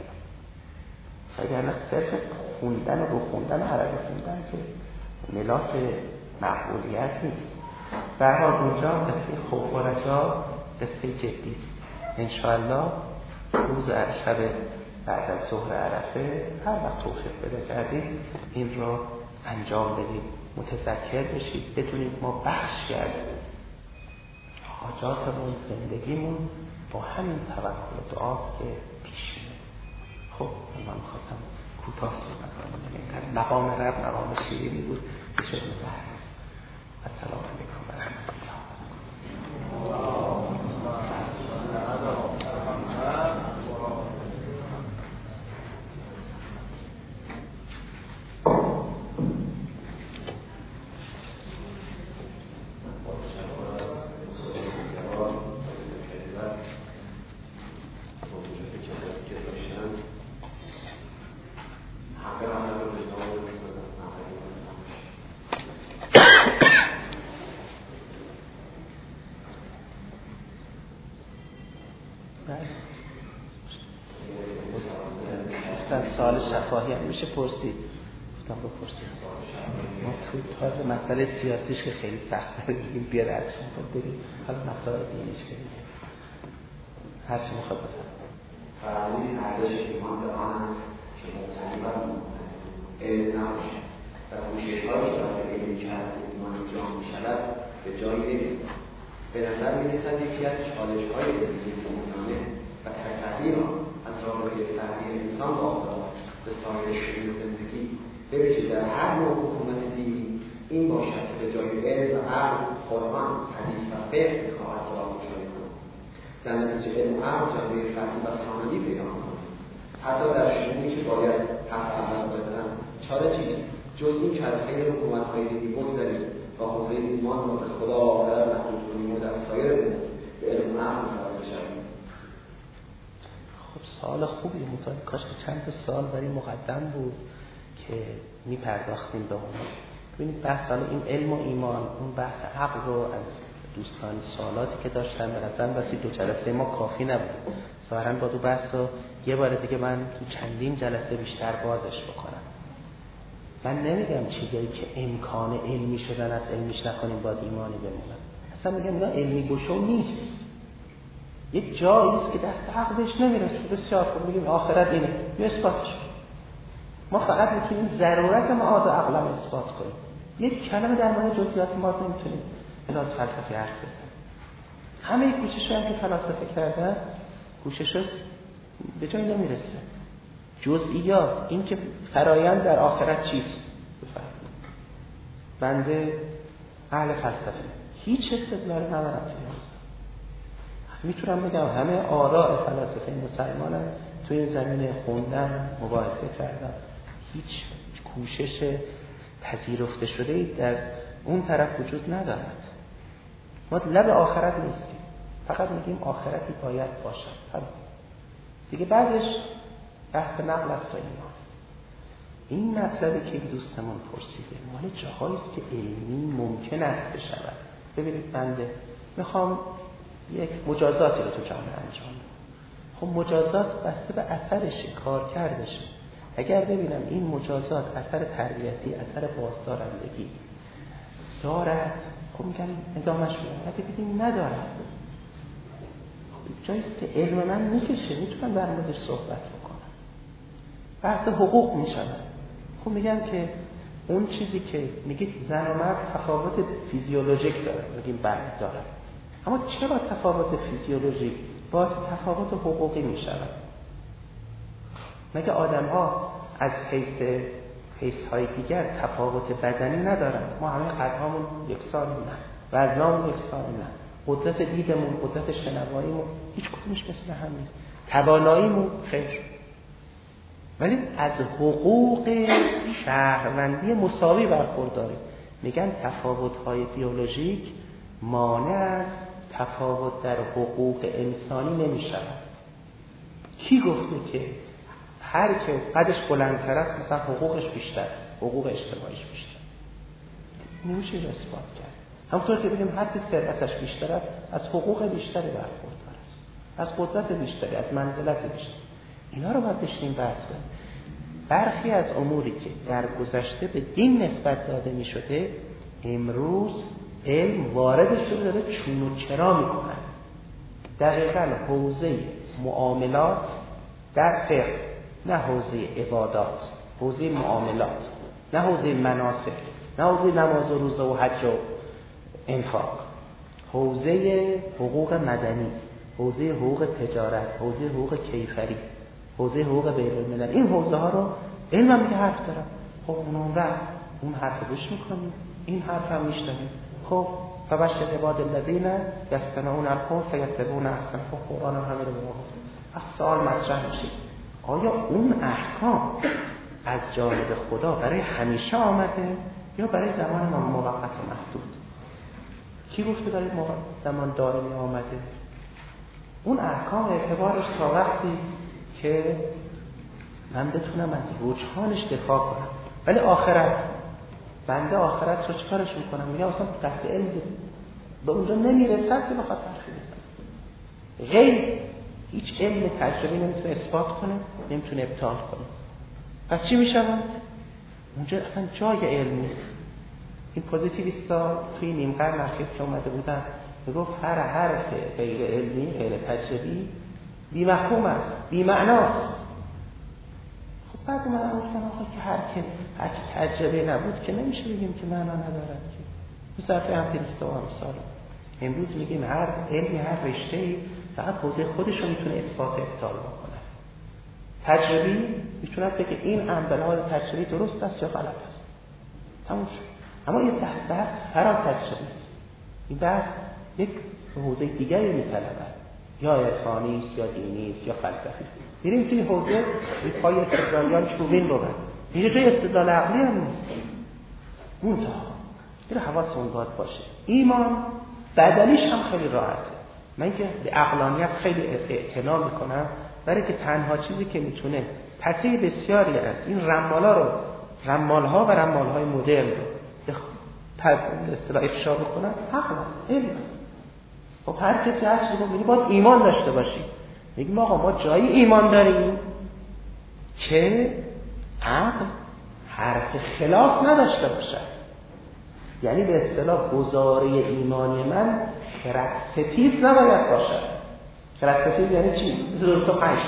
اگر نه صرف خوندن و بخوندن عربی خوندن که ملاک مقبولیت نیست. برحال اونجا قصه خوف و رجا قصه جدیست. انشاءالله روز شب بعد از ظهر عرفه هر وقت توفیق پیدا کردید این رو انجام بدید، متذکر بشید، بدونید ما بخش کردیم حاجاتمون زندگیمون با همین توکل و دعاست که پیش میره. خب من خواستم کوتاه صحبت کنم. مقام رب مقام شیرینی بود که شد مزهرست. السلام علیکم و رحمت الله. سوال شفاهی هم میشه پرسید. گفتم بپرسید. ما تو تازه مسئله سیاسیش که خیلی سخته بگیم بیاد ارشون خود بگیم حالا مسائل دینیش که بگیم هر چی میخواد بفرم فرمودید ارزش ایمان به آن است که مبتنی بر علم نباشه و کوشش‌هایی که برای علم کردن ایمان انجام می‌شود به جایی نمی‌رسد. به نظر می‌رسد یکی از چالش‌های زندگی مومنانه و تغییر آن از رابطه فردی انسان با خدا به سایر شکل زندگی به ویژه در هر نوع حکومت دینی این باشد که به جای علم و عقل قرآن، حدیث و فقه بخواهد را مشاهده کند. در نتیجه علم و عقل جنبه فردی و ثانوی پیدا کند. حتی در شئونی که باید حرف اول بزنم چاره چیست جز این که از خیر حکومت‌های دینی بگذریم و حوزه ایمان را به خدا و آخرت محدود کنیم و در سایر امور به علم و عقل متوسل بشویم. خب سوال خوبی مطمئن کاش که چند تا سوال برای مقدم بود که میپرداختیم به اون. ببینید بحث حالا این علم و ایمان اون بحث عقل رو از دوستان سوالاتی که داشتن به نظر رسید دو جلسه ما کافی نبود. ظاهراً با دو بحث رو یه بار دیگه من تو چندین جلسه بیشتر بازش بکنم. من نمیگم چیزایی که امکان علمی شدن از علمیش نکنیم باید ایمانی بمونن. اصلا میگم اینا علمی گشو نیست. یک جایی است که دست عقل بهش نمیرسه. بسیار خوب میگیم آخرت اینه. می اثباتش کنیم. ما فقط میتونیم ضرورت معاد عقل هم اثبات کنیم. یک کلمه در مورد جزئیات ما نمیتونیم علاوه فلسفی حرف بزنیم. همه کوشش‌ها که فلاسفه کردن کوشش‌ها به جایی نمیرسه. جزئیات این که فرایند در آخرت چیست بفهمید. بنده اهل فلسفه هیچ استدلالی ندارم توی این میتونم بگم همه آراء فلاسفه مسلمانم توی این زمینه خوندن مباحثه کردن هیچ کوشش پذیرفته شده ای در اون طرف وجود ندارد. ما لب آخرت نیستیم فقط میگیم آخرتی باید باشد دیگه. بعدش بحث نقل است و ایمان. این مطلبی که دوستمون پرسیده مال جاهایی است که علمی ممکن است بشود. ببینید بنده میخوام یک مجازاتی رو تو جامعه انجام بدم. خب مجازات بسته به اثرشه، کار کردشه. اگر ببینم این مجازات اثر تربیتی، اثر بازدارندگی دارد خب میگم ادامهش میدم. اگه دیدیم ندارد جاییست که علم من میکشه میتونم در موردش صحبت بکنم. بحث حقوق میشود. خب میگم که اون چیزی که میگید زن و مرد تفاوت فیزیولوژیک داره میگیم بله داره. اما چرا تفاوت فیزیولوژیک باعث تفاوت حقوقی میشود؟ مگه آدم ها از حیث حیث های دیگر تفاوت بدنی ندارن؟ ما همه قدهامون یکسان نه، وزنامون یکسان نه، قدرت دیدمون، قدرت شنواییمون هیچ کدومش مثل هم نیست، تواناییمون خیر. ولی از حقوق شهروندی مساوی برخورداریم. میگن تفاوت های بیولوژیک مانع از تفاوت در حقوق انسانی نمیشود. کی گفته که هر که قدش بلندتر است مثلا حقوقش بیشتر، حقوق اجتماعیش بیشتر؟ نمیشه اثبات کرد. همونطور که بگیم هر که ثروتش بیشتر است از حقوق بیشتری برخوردار است، از قدرت بیشتری، از منزلت بیشتری. اینا رو باید بشینیم بحث کنیم. برخی از اموری که در گذشته به دین نسبت داده می شده امروز علم وارد شده داره چون و چرا می کنن. دقیقا حوزه معاملات در فقه، نه حوزه عبادات، حوزه معاملات، نه حوزه مناسک، نه حوزه نماز و روزه و حج و انفاق، حوزه حقوق مدنی، حوزه حقوق تجارت، حوزه حقوق کیفری، حوزه حقوق بین الملل. این حوزه ها رو علم هم میگه حرف دارم. خب اون وقت اون حرف گوش میکنیم، این حرف هم میشنویم. خب فبشر عباد الذین یستمعون القول فیتبعون احسنه. خب قرآن هم همین رو میگه. از سوال مطرح میشه آیا اون احکام از جانب خدا برای همیشه آمده یا برای زمان ما موقت و محدود؟ کی گفته برای زمان دائمی آمده؟ اون احکام اعتبارش تا وقتی که من بتونم از رجحانش دفاع کنم. ولی آخرت، بنده آخرت رو چکارش میکنم؟ میگم اصلا قطع علم به اونجا نمیرسد که بخواد حرفی بزنه. غیر هیچ علم تجربی نمیتونه اثبات کنه، نمیتونه ابطال کنه. پس چی میشود؟ اونجا اصلا جای علم نیست. این پوزیتیویستا توی نیم قرن اخیر که اومده بودن میگفت هر حرف غیر علمی، غیر تجربی بی مفهوم است، بی معناست. خب بعد من گفتم آخه که هر که هر تجربه نبود که نمیشه بگیم که معنا ندارد که. تو صرفه امپیریستا و امثال امروز میگیم هر علمی، هر رشته‌ای فقط حوزه خودش رو میتونه اثبات ابطال بکنه. تجربی میتونه بگه این عمل تجربی درست است یا غلط است. تموم شد. اما این بحث بحث فرا تجربی است. این بحث یک حوزه دیگری میطلبد، یا عرفانی است یا دینی است یا فلسفی. میریم توی حوزه به پای استدلالیان چوبین رو بند. اینجا جای استدلال عقلی هم نیست. منتها این حواسمون باید باشه. ایمان بدلیش هم خیلی راحته. من که به عقلانیت خیلی اعتنا میکنم، برای که تنها چیزی که میتونه پته بسیاری از این رمالا رو، رمالها و رمالهای مدرن رو به اصطلاح افشا بکنن، عقل علم. خب هر کسی هر چیزی رو میگه باید ایمان داشته باشی. میگیم آقا ما جایی ایمان داریم که عقل حرف خلاف نداشته باشد. یعنی به اصطلاح گزاره ایمانی من خرد ستیز نباید باشد. خرد ستیز یعنی چی؟ مثل دو پنج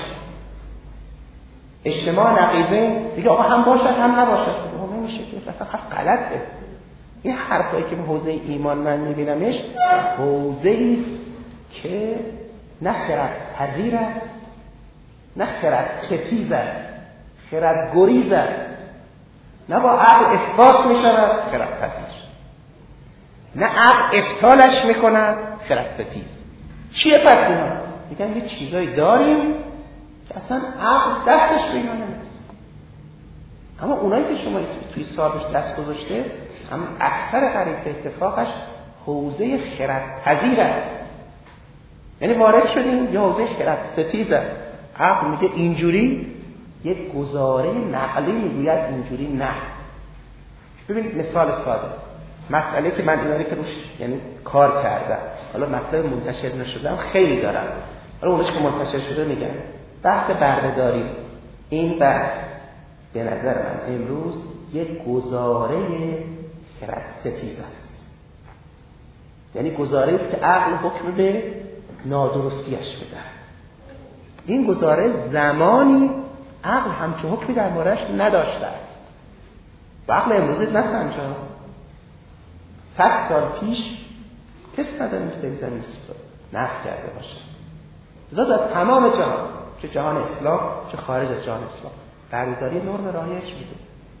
اجتماع نقیضین دیگه آقا هم باشد هم نباشد. دیگه نمیشه که اصلا خیلی غلطه. این حرفایی که به حوزه ایمان من میبینمش حوزه‌ای است که نه خرد پذیر است، نه خرد ستیز است، خرد گریز است. نه با عقل اثبات میشود خرد پذیر، نه عقل ابطالش میکند خرد ستیز. چیه پس اینا؟ میگن یه چیزایی داریم که اصلا عقل دستش به اینا نمیرسه. اما اونایی که شما توی صاحبش دست گذاشته هم اکثر قریب به اتفاقش حوزه خرد پذیر است. یعنی وارد شدیم یه حوزه خرد ستیز است. عقل میگه اینجوری، یک گزاره نقلی میگوید اینجوری نه. ببینید مثال ساده، مسئله که من اینا رو که روش یعنی کار کردم، حالا مطلب منتشر نشدم خیلی دارم، حالا اونش که منتشر شده میگم بحث برده‌داری. این بحث به نظر من امروز یک گزاره خرد ستیز است. یعنی گزاره است که عقل حکم به نادرستیش بده. این گزاره زمانی عقل همچون حکمی در موردش نداشته است. و عقل امروزی نه سنجا صد سال پیش کس نداریم که در زمین نفت کرده باشه. زاد از تمام جهان، چه جهان اسلام چه خارج از جهان اسلام، برده‌داری نرم رایج بوده.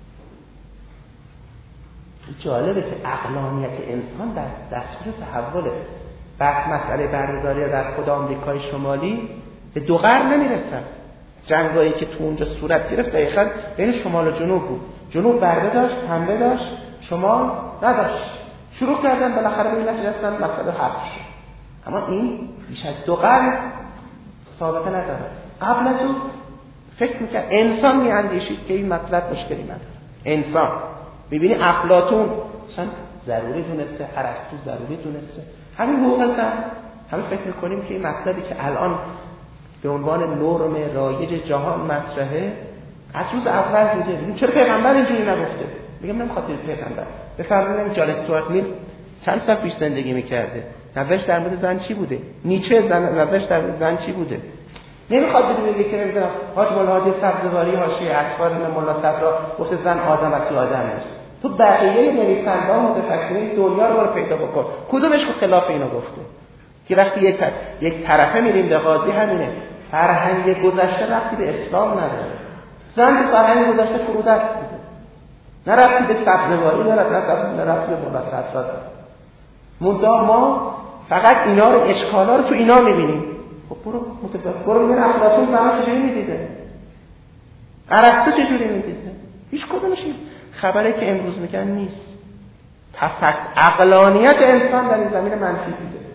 جالبه که عقلانیت انسان در دستور تحوله. بحث مسئله برده‌داری در خود آمریکای شمالی به دو قرن نمیرسن. جنگایی که تو اونجا صورت گرفت دقیقاً بین شمال و جنوب بود. جنوب برده داشت، پنبه داشت، شمال نداشت. شروع کردن بالاخره به این نتیجه رسیدن مسئله حل شد. اما این بیش از دو قرن سابقه نداره. قبل از اون فکر می‌کرد انسان می‌اندیشید که این مطلب مشکلی نداره. انسان می‌بینی افلاطون مثلا ضروری دونسته، ارسطو ضروری دونسته. همین موقع همه فکر می‌کنیم که این مطلبی که الان به عنوان نرم رایج جهان مطرحه از روز اول بوده. میگیم چرا پیغمبر اینجوری نگفته؟ میگم نمیخواد پیغمبر. بفرمایید جان استوارت میل چند سال پیش زندگی میکرده. نوش در مورد زن چی بوده؟ نیچه زن نوش در مورد زن چی بوده؟ نمیخواد بگه که نمیدونم حاج مولا سبزواری حاشیه اطفال مولا صدرا گفته زن آدم است آدم است. تو بقیه نویسنده‌ها متفکرین دنیا رو پیدا بکن. کدومش خلاف اینو گفته؟ که وقتی یک یک طرفه میریم به قاضی همینه. فرهنگ گذشته ربطی به اسلام نداره. زن تو فرهنگ گذشته فرودت بوده. نه ربطی به سبزواری داره، نه ربطی به مولا صدرا داره. منتها ما فقط اینا رو اشکالا رو تو اینا میبینیم. خب برو متفکر برو ببین افلاطون فهم چجوری میدیده، ارسطو چجوری میدیده. هیچ کدومش خبره که امروز میگن نیست. تفکر عقلانیت انسان در این زمین منفی دیده.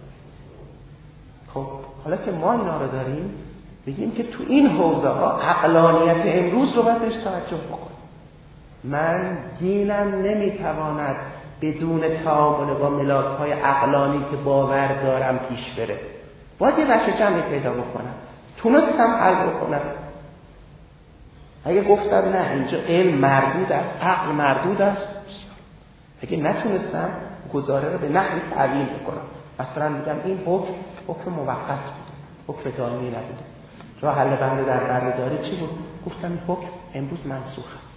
خب حالا که ما اینا رو داریم بگیم که تو این حوزه ها عقلانیت امروز رو باید بهش توجه بکنیم. من دینم نمیتواند بدون تعامل با ملاک‌های عقلانی که باور دارم پیش بره. باید یه وجه جمعی پیدا بکنم، تونستم حل بکنم. اگه گفتن نه اینجا علم مردود است، عقل مردود است، اگه نتونستم گزاره رو به نحوی تعبیر بکنم، مثلا میگم این حکم حکم موقت بود، حکم دائمی نبوده. راه حل بنده در بردهداری چی بود؟ گفتم این حکم امروز منسوخ است.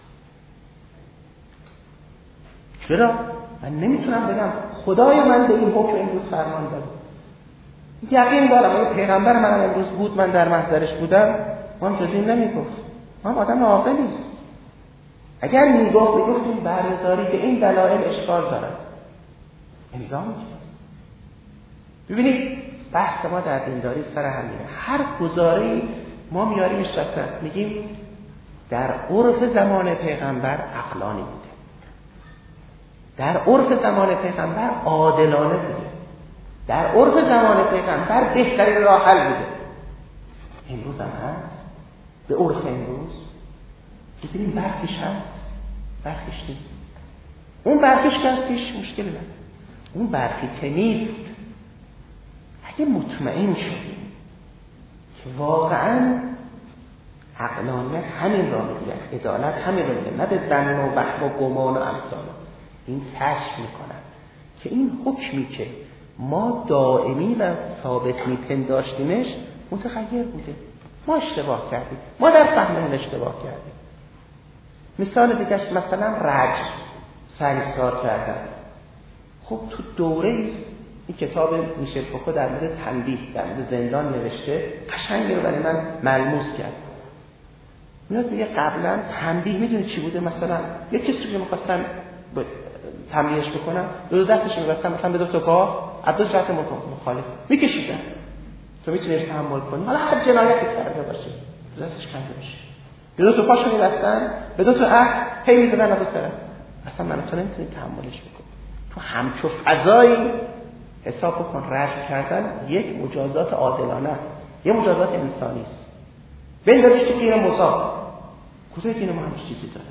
چرا؟ من نمیتونم بگم خدای من به این حکم امروز فرمان داده. یقین دارم اگه پیغمبر من امروز بود، من در محضرش بودم، من جز این نمیگفت. من آدم عاقلی است. اگر میگفت میگفت این بردهداری به این دلایل اشکال دارد، امضا می‌کرد. ببینید بحث ما در دینداری سر همینه. هر گزاره‌ای ما میاریمش وسط، میگیم در عرف زمان پیغمبر عقلانی بوده، در عرف زمان پیغمبر عادلانه بوده، در عرف زمان پیغمبر بهترین راه حل بوده. امروز هم هست به عرف امروز ببینیم برخیش هست، برخیش نیست. اون برخیش که هستیش مشکلی نداره، اون برخی که نیست اگه مطمئن شدیم که واقعا عقلانیت همین را میگه، عدالت همین را میگه، نه به ظن و وهم و گمان و امثال، این کشف میکنن که این حکمی که ما دائمی و ثابت میپنداشتیمش متغیر بوده، ما اشتباه کردیم، ما در فهممون اشتباه کردیم. مثال دیگه مثلا رجم، سنگسار کردن. خب تو دوره ایست این کتاب میشل فوکو در مورد تنبیه در مورد زندان نوشته، قشنگی رو برای من ملموس کرد. میاد میگه قبلا تنبیه میدونی چی بوده؟ مثلا یه کسی که می‌خواستن تنبیهش بکنن، دو دستش می‌بستن مثلا به دو تا پا، از دو جهت مخالف میکشیدن. تو میتونی تحمل کنی، حالا هر جنایتی کرده باشه دستش کنده بشه. به دو تا پاشو می‌بستن، به دو تا عقل هی می‌زدن از طرف. اصلا من تو نمیتونی تحملش بکنی. تو همچو فضایی حساب بکن رجم کردن یک مجازات عادلانه، یه مجازات انسانی است. بندازش تو قیر مصاب. کجای دین ما همچین چیزی داره؟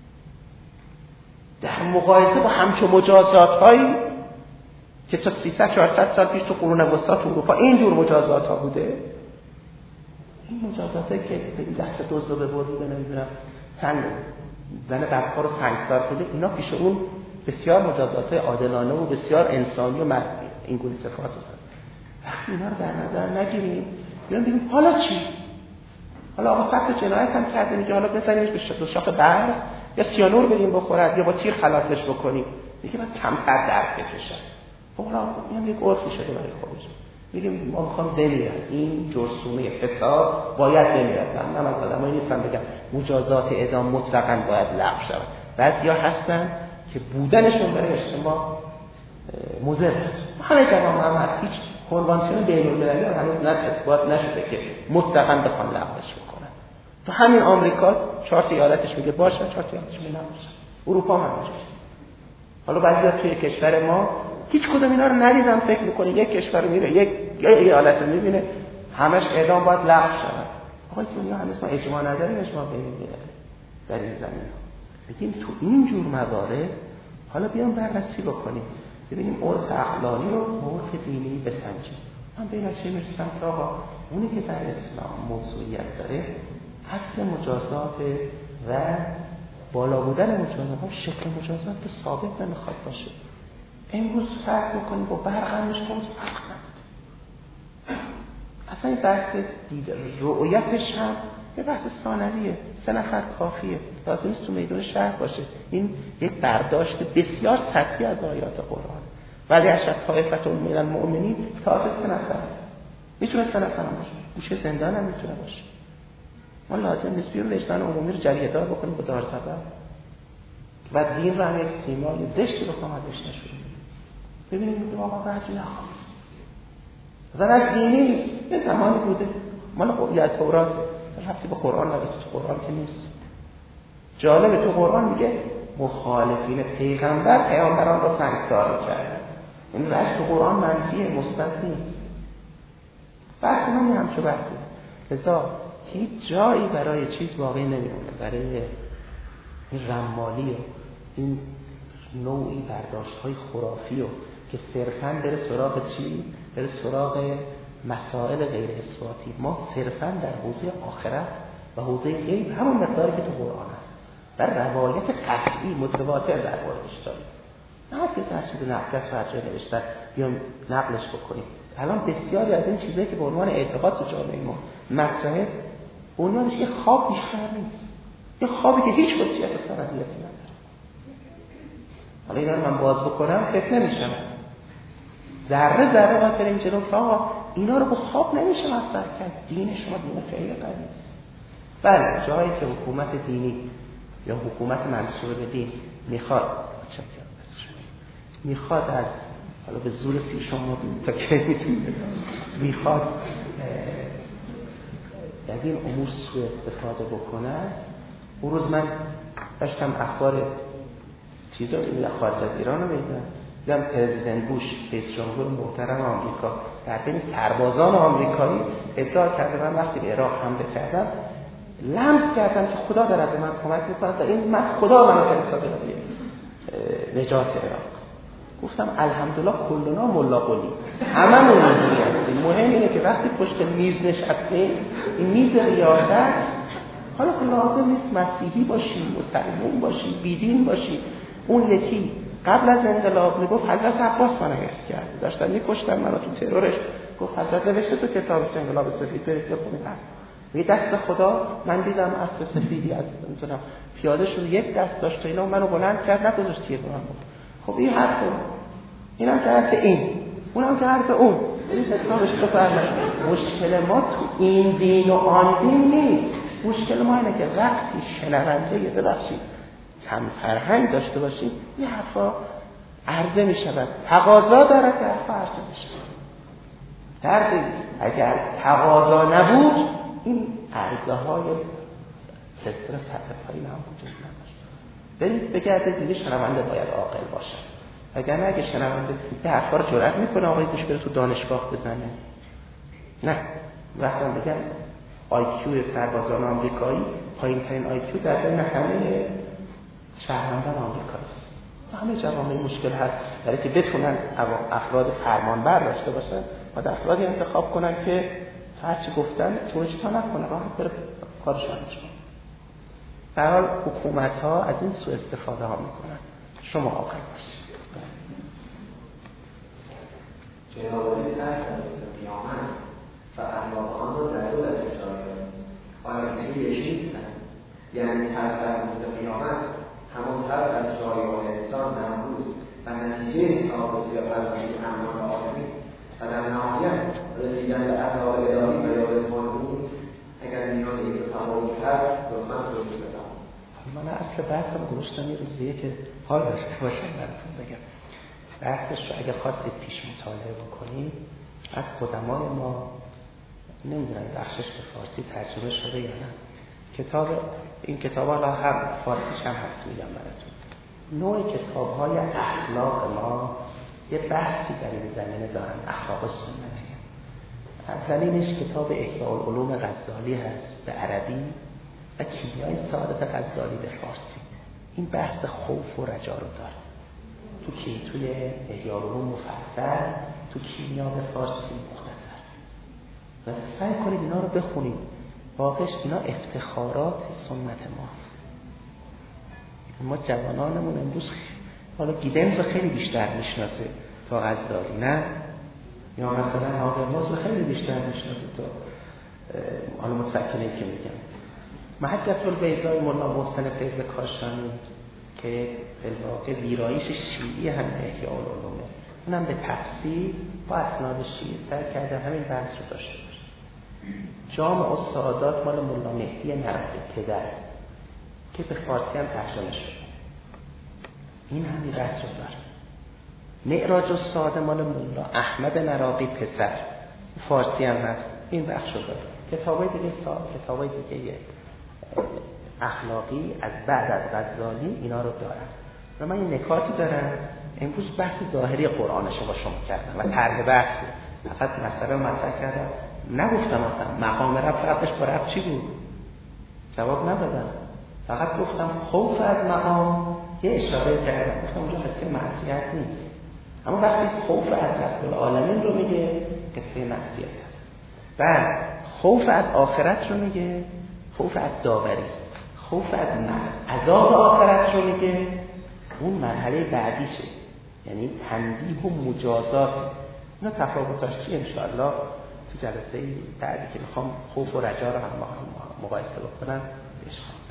در مقایسه با همچو مجازات‌هایی که تا سیصد چهارصد سال پیش تو قرون وسطا تو اروپا این جور مجازات‌ها بوده، این مجازاتی که به دست دزد به بردی نمیدونم چند زن بدکار رو سنگسار کنه، اینا پیش اون بسیار مجازات عادلانه و بسیار انسانی و مرد این گونه صفات داره. وقتی اینا رو در نظر نگیریم، بیان بگیم حالا چی؟ حالا آقا فقط جنایت هم کرده، میگه حالا بزنیمش به شاخ برق یا سیانور بدیم بخورد یا با تیر خلاصش بکنیم، میگه بعد کمتر درد بکشه. حالا این یک عرفی شده برای خودش. میگیم ما میخوام بمیرن، این جرثومه فساد باید بمیرن. من از آدمایی نیستم بگم مجازات اعدام مطلقاً باید لغو شود. بعضیا هستن که بودنشون برای اجتماع مضر است. همه جواب هم هیچ کنوانسیون بین‌المللی هم هنوز نه اثبات نشده که مطلقاً بخوان لغوش بکنن. تو همین آمریکا چهار تا ایالتش میگه باشه، چهار تا ایالتش میگه نباشه. اروپا هم همینجوریه. حالا بعضیا توی کشور ما هیچ کدوم اینا رو ندیدم، فکر میکنه یک کشور میره یک ایالت رو میبینه همش اعدام باید لغو شود. آقا دنیا هنوز ما اجماع نداریم، اجماع بین‌المللی در این زمینه. بگیم تو این جور موارد حالا بیام بررسی بکنیم، ببینیم عرف عقلانی رو با عرف دینی بسنجیم. من به این نتیجه میرسم که آقا اونی که در اسلام موضوعیت داره اصل مجازات و بالا بودن مجازات، شکل مجازات ثابت نمیخواد باشه. امروز فرض بکنیم با برق هم میشه فرق نبود. اصلا این بحث رؤیتش هم یه بحث ثانویه، سه نفر کافیه، لازم نیست تو میدون شهر باشه. این یک برداشت بسیار سطحی از آیات قرآن. ولی اشد طائفة من المؤمنین تا سه نفر میتونه سه نفر هم باشه، گوشه زندان هم میتونه باشه. ما لازم نیست بیرون وجدان عمومی رو جریه دار بکنیم با دار زدن و دین رو هم یک سیمای زشتی بکنم ازش نشونیم. ببینیم که واقعا رجی نخواست زنک دینی نیست. یه زمانی بوده مال قویه تورات رفتی به قرآن نداره، تو قرآن که نیست. جالبه تو قرآن میگه مخالفین پیغمبر پیامبران را سنگسار کردن. این رجم تو قرآن منفیه، مثبت نیست. بحث من همچه بحثی لذا هیچ جایی برای چیز باقی نمیمونه، برای این رمالی و این نوعی برداشت‌های خرافی و که صرفاً بره سراغ چی؟ بره سراغ مسائل غیر اثباتی. ما صرفاً در حوزه آخرت و حوزه غیب همون مقداری که تو قرآن هست و روایت قطعی متواتر در موردش داریم. نه که هر چیز نقدت و هر جای نوشتن بیام نقلش بکنیم. الان بسیاری از این چیزایی که به عنوان اعتقاد تو جامعه ما مطرحه، عنوانش یه خواب بیشتر نیست، یه خوابی که هیچ حجیت سندیتی نداره. حالا اینا رو من باز بکنم فتنه میشم، ذره ذره باید بریم جلو که آقا اینا رو با خواب نمیشه مطرح کرد. دین شما دین خیلی قوی است. بله جایی که حکومت دینی یا حکومت منصوب به دین میخواد میخواد از حالا به زور سی شما تا که میتونید میخواد از این امور سوء استفاده بکنه. اون روز من داشتم اخبار چیزا این اخبار از ایران رو میدیدم، دیدم پرزیدنت بوش رئیس جمهور محترم آمریکا در بین سربازان آمریکایی ادعا کرده من وقتی به عراق حمله کردم لمس کردم که خدا داره به من کمک میکنه تا این من خدا منو فرستاده برای نجات عراق. گفتم الحمدلله کلنا ملا قلی، هممون اینجوری هستیم. مهم اینه که وقتی پشت میز نشستیم، این میز ریاضت، حالا که لازم نیست مسیحی باشی، مسلمان باشی، بیدین باشی. اون یکی قبل از انقلاب میگفت حضرت عباس منو حفظ کرد، داشتن میکشتن منو تو ترورش، گفت حضرت نوشته تو کتابش انقلاب سفید برید بخونید. یه دست خدا من دیدم اسب سفیدی از نمیدونم پیاده شد، یک دست داشت اینا منو بلند کرد نگذاشت تیر بزنم. خب این حرفه، اینم که حرف این، اونم که حرف اون، این حسابش بفرمایید. مشکل ما تو این دین و آن دین نیست. مشکل ما اینه که وقتی شنونده یه ببخشید کم فرهنگ داشته باشیم این حرفا عرضه می شود، تقاضا داره که حرفا عرضه می شود. در اگر تقاضا نبود این عرضه های سلسله سطح پایین هم وجود نداشت. برید بگردید دیگه شنونده باید عاقل باشه، اگر نه اگه شنونده یه حرفا رو جرأت میکنه آقای گوش بره تو دانشگاه بزنه. نه وقتی بگم آی کیو سربازان آمریکایی پایین ترین آی کیو در بین همه شهروندان آمریکایی است. همه جوامع مشکل هست برای که بتونن افراد فرمانبر داشته باشن و افرادی انتخاب کنن که هرچی گفتن توجیه نکنه، راحت بره کارشون انجام بده. در حال حکومت‌ها از این سوء استفاده ها میکنن. شما عاقل باشید. جنابالی تحت از قیامت و اخلاق آن را در دو دسته اشاره دارید. آیا اینکه یکی نیستن؟ یعنی ترس از روز قیامت همون ترس از جایگاه انسان نمروز و نتیجه حساب رسید قلبی اعمال آدمی و در نهایت رسیدن به اخلاق الهی و یا رضوان او اگر میان این تفاوت هست لطفاً توضیح بدم. من اصل بحثم گذاشتم یه روزیه که حال داشته باشم براتون بگم. بحثش رو اگه خواستید پیش مطالعه بکنید از قدمای ما، نمیدونم بخشش به فارسی ترجمه شده یا نه، کتاب این کتاب ها هم فارسیش هم هست میگم براتون. نوع کتاب های اخلاق ما یه بحثی در این زمینه دارن، اخلاق سنتی. اولینش کتاب احیاء العلوم غزالی هست به عربی و کیمیای سعادت غزالی به فارسی. این بحث خوف و رجا رو داره تو کی توی احیاء العلوم مفصل، تو کیمیا به فارسی مختصر. و سعی کنید اینا رو بخونید. واقعش اینا افتخارات سنت ماست. ما جوانانمون امروز حالا گیدنز خیلی بیشتر میشناسه تا غزالی، نه؟ یا مثلا هاگرماس خیلی بیشتر میشناسه تا حالا متفکرین که میگم محجت البیضای مولا محسن فیض کاشانی که الواقع ویرایش شیعی هم احیاء العلومه، اونم به تفصیل با اسناد شیعی سر کرده همین بحث رو داشته باشه. جامع السعادات مال مولا مهدی نرقی پدر که به فارسی هم ترجمه شده، این همین بحث رو داره. معراج السعاده مال مولا احمد نراقی پسر، فارسی هم هست، این بخش رو داره. کتابای دیگه سا... کتابای دیگه اخلاقی از بعد از غزالی اینا رو دارن. و من این نکاتی دارم امروز بحث ظاهری قرآنش رو با شما کردم و طرح بحث فقط مسئله مطرح کردم، نگفتم مثلا مقام رب فرقش با رب چی بود، جواب ندادم، فقط گفتم خوف از مقام یه اشاره کردم، گفتم اونجا قصه معصیت نیست، اما وقتی خوف از رب العالمین رو میگه قصه معصیت هست. بعد خوف از آخرت رو میگه، خوف از داوری، خوف از عذاب آخرت رو میگه اون مرحله بعدیشه، یعنی تنبیه و مجازات. اینا تفاوتاش چیه؟ انشاءالله تو جلسه بعدی که میخوام خوف و رجا رو هم با هم مقایسه بکنم بهش خواهم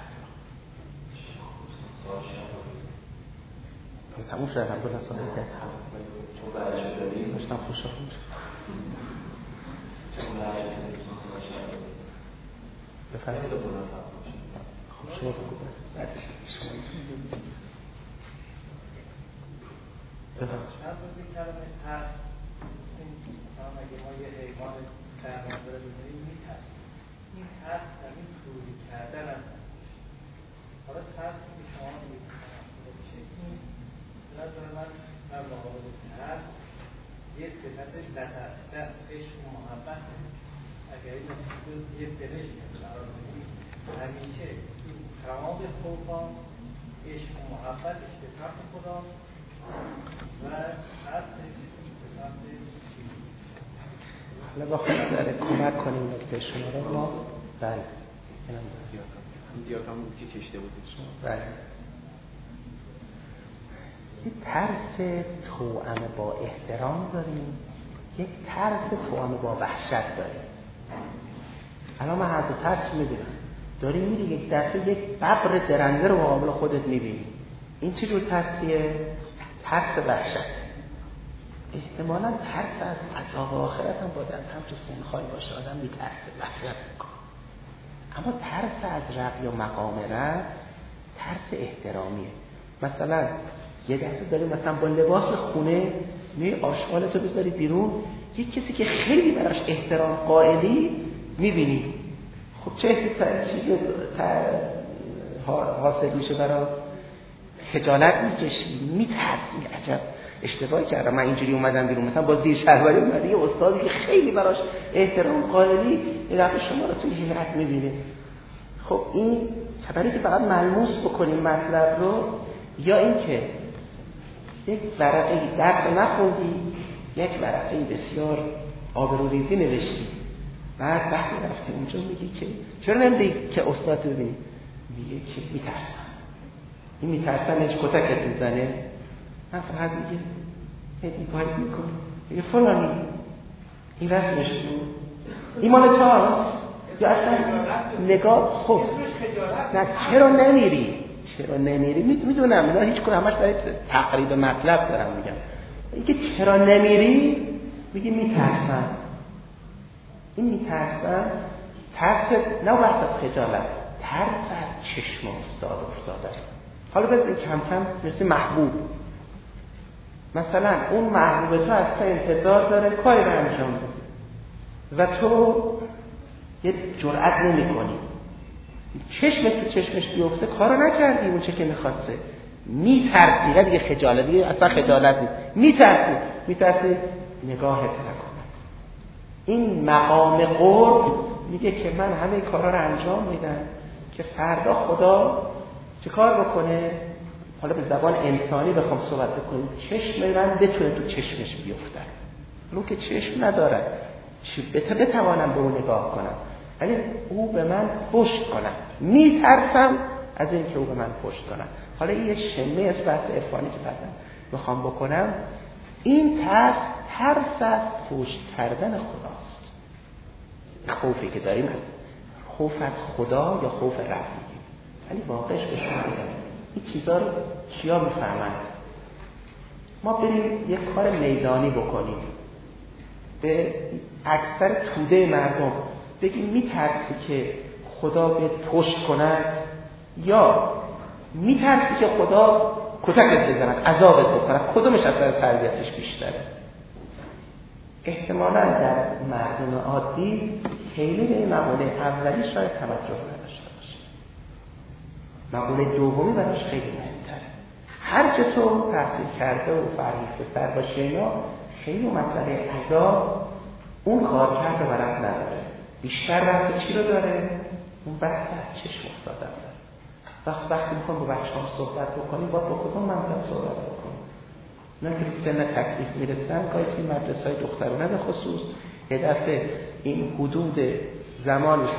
پرداخت. تموم شد الحمدلله. سال دیگه چون بعدش داریم داشتم خوشحال میشم. چون بعدش بفرمایید. خب شما بگو بعدش شما چند روز این کلمه هست این مثلا اگه ما یه حیوان درمانده رو بزنیم میترسیم، این ترس در این توری کردن هم حالا ترسی که شما میگید این نظر من در مقابل ترس یه صفت لطف‌تر عشق و محبت. اگر این چیز یه بهشت قرار بدیم همیشه تمام خوفان عشق و محبت اشتراک خدا و هستش حالا بخواهیم داره کمک کنیم نکته شما رو ما بله اینم این دیاگرام که کشته بود بله یک ترس توأم با احترام داریم، یک ترس توأم با وحشت داریم. الان من هر دو ترس میبینم، داری میری یک دفعه یک ببر درنده رو مقابل خودت میبینی. این چه جور ترسیه؟ ترس وحشت. احتمالاً ترس از عذاب آخرت هم باید هم تو سنخای باشه، آدم میترسه، وحشت میکنه. اما ترس از رقی و مقام رب ترس احترامیه. مثلا یه دفعه داری مثلا با لباس خونه می آشغالتو بذاری بیرون، یک کسی که خیلی براش احترام قائلی میبینی، خب چه چیزی حاصل میشه برای خجالت میکشی، میترسی. عجب اشتباهی کردم من اینجوری اومدم بیرون. مثلا با زیر شهروری اومده یه استادی که خیلی براش احترام قائلی یه دفعه شما رو توی حیرت میبینه. خب این خبری که فقط ملموس بکنیم مطلب رو، یا این که یک ورقه درس نخوندی، یک ورقه بسیار آبروریزی نوشتی، بعد وقتی رفتی اونجا میگی که چرا نمیدی که استاد ببینی؟ میگه که میترسم. این میترسم هیچ کتکت میزنه؟ من فقط میگه هیدی باید میکنه میگه فلانی این رسمش بود این مال تو هست یا اصلا نگاه خب نه چرا نمیری؟ چرا نمیری؟ میدونم اینا هیچ کنه همش برای تقریب مطلب دارم میگم. اینکه چرا نمیری؟ میگه میترسم. این میترسم ترس نه بحث از خجالت، ترس از چشم استاد افتاده. حالا بذاریم کم کم مثل محبوب، مثلا اون محبوب تو از تو انتظار داره کاری رو انجام بده و تو یه جرأت نمی کنی، چشمت تو چشمش بیفته کارو نکردی اون چه که میخواسته، میترسی. نه دیگه خجالت، دیگه اصلا خجالت نیست، میترسی میترسی نگاهت نکنه. این مقام قرب میگه که من همه کارا رو انجام میدم که فردا خدا چه کار بکنه. حالا به زبان انسانی بخوام صحبت بکنیم، چشم من بتونه تو چشمش بیفته. اون که چشم نداره بتوانم به اون نگاه کنم، ولی او به من پشت کنم. میترسم از این که او به من پشت کنم. حالا این یه شمه از بحث عرفانی که بعدا میخوام بکنم. این ترس ترس از پشت کردن خداست. خوفی که داریم خوف از خدا یا خوف رفتی، ولی واقعش به شما بگم این چیزا رو چیا میفهمند؟ ما بریم یک کار میدانی بکنیم، به اکثر توده مردم بگیم میترسی که خدا به پشت کند یا میترسی که خدا کتکت بزند عذابت بکند؟ کدومش اثر تربیتش بیشتره؟ احتمالاً در مردم عادی خیلی به این مقوله اولی شاید توجه نداشته باشه، مقوله دومی براش خیلی مهمتره. هر چه تو تحصیل کرده و فرهیخته تر باشه اینا خیلی مسئله عذاب اون کار کرده و رفت نداره. بیشتر بحث چی رو داره؟ اون بحث از چشم افتاده داره. وقت وقتی میخوام با بچه ها صحبت بکنیم باید با کدوم منطقه صحبت بکنیم؟ نه که سن تکلیف میرسن گاهی توی مدرسه های دخترانه به خصوص یه دفعه این حدود زمانی که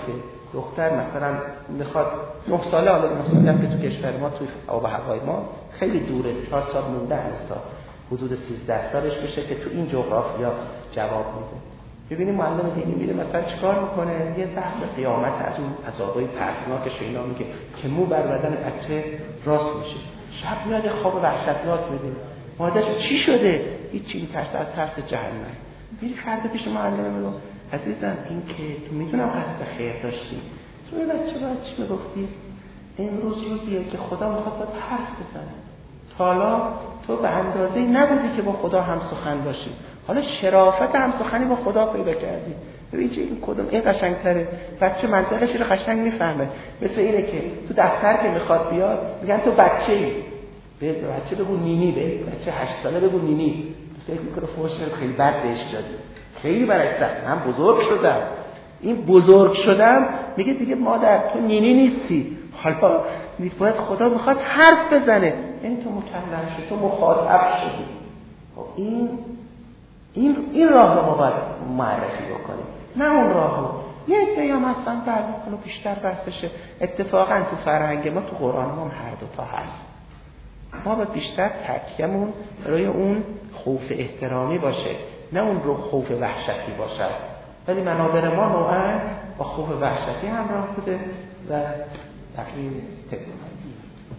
دختر مثلا میخواد نه ساله، حالا نه ساله که تو کشور ما توی آب و هوای ما خیلی دوره، چهار سال مونده هست تا حدود سیزده سالش بشه که تو این جغرافیا جواب میده. ببینیم معلم دینی میره مثلا چیکار میکنه، یه بحث قیامت از اون عذابای ترسناکش اینا میگه که مو بر بدن بچه راست میشه. شب میاد خواب وحشتناک میبینه، مادرش چی شده؟ هیچی، میترسه از ترس جهنم. میری فردا پیش معلم میگه عزیزم این که تو میدونم قصد خیر داشتی، تو این بچه باید چی میگفتی؟ امروز روزیه که خدا میخواد باید حرف بزنه. حالا تو به اندازه‌ای نبودی که با خدا هم سخن باشی، حالا شرافت هم سخنی با خدا پیدا کردی. ببین چه این کدوم این قشنگ‌تره. بچه منطقش رو قشنگ میفهمه. مثل اینه که تو دفتر که میخواد بیاد میگن تو بچه‌ای، به بچه بگو نینی، به بچه هشت ساله بگو نینی. فکر میکنه فوش خیلی بد بهش دادی، خیلی برعکس، من بزرگ شدم. این بزرگ شدم میگه دیگه مادر تو نینی نیستی، حالا باید خدا میخواد حرف بزنه. این تو مکلم شد، تو مخاطب شدی. خب این این این راه رو ما باید معرفی بکنیم، نه اون راه رو. یه عده‌ای هم هستن بعد حالا بیشتر بحثشه. اتفاقا تو فرهنگ ما تو قرآن ما هر دو تا هست. ما باید بیشتر تکیه‌مون روی اون خوف احترامی باشه، نه اون رو خوف وحشتی باشه. ولی منابر ما نوعا با خوف وحشتی همراه بوده و تقریبا تکنولوژی.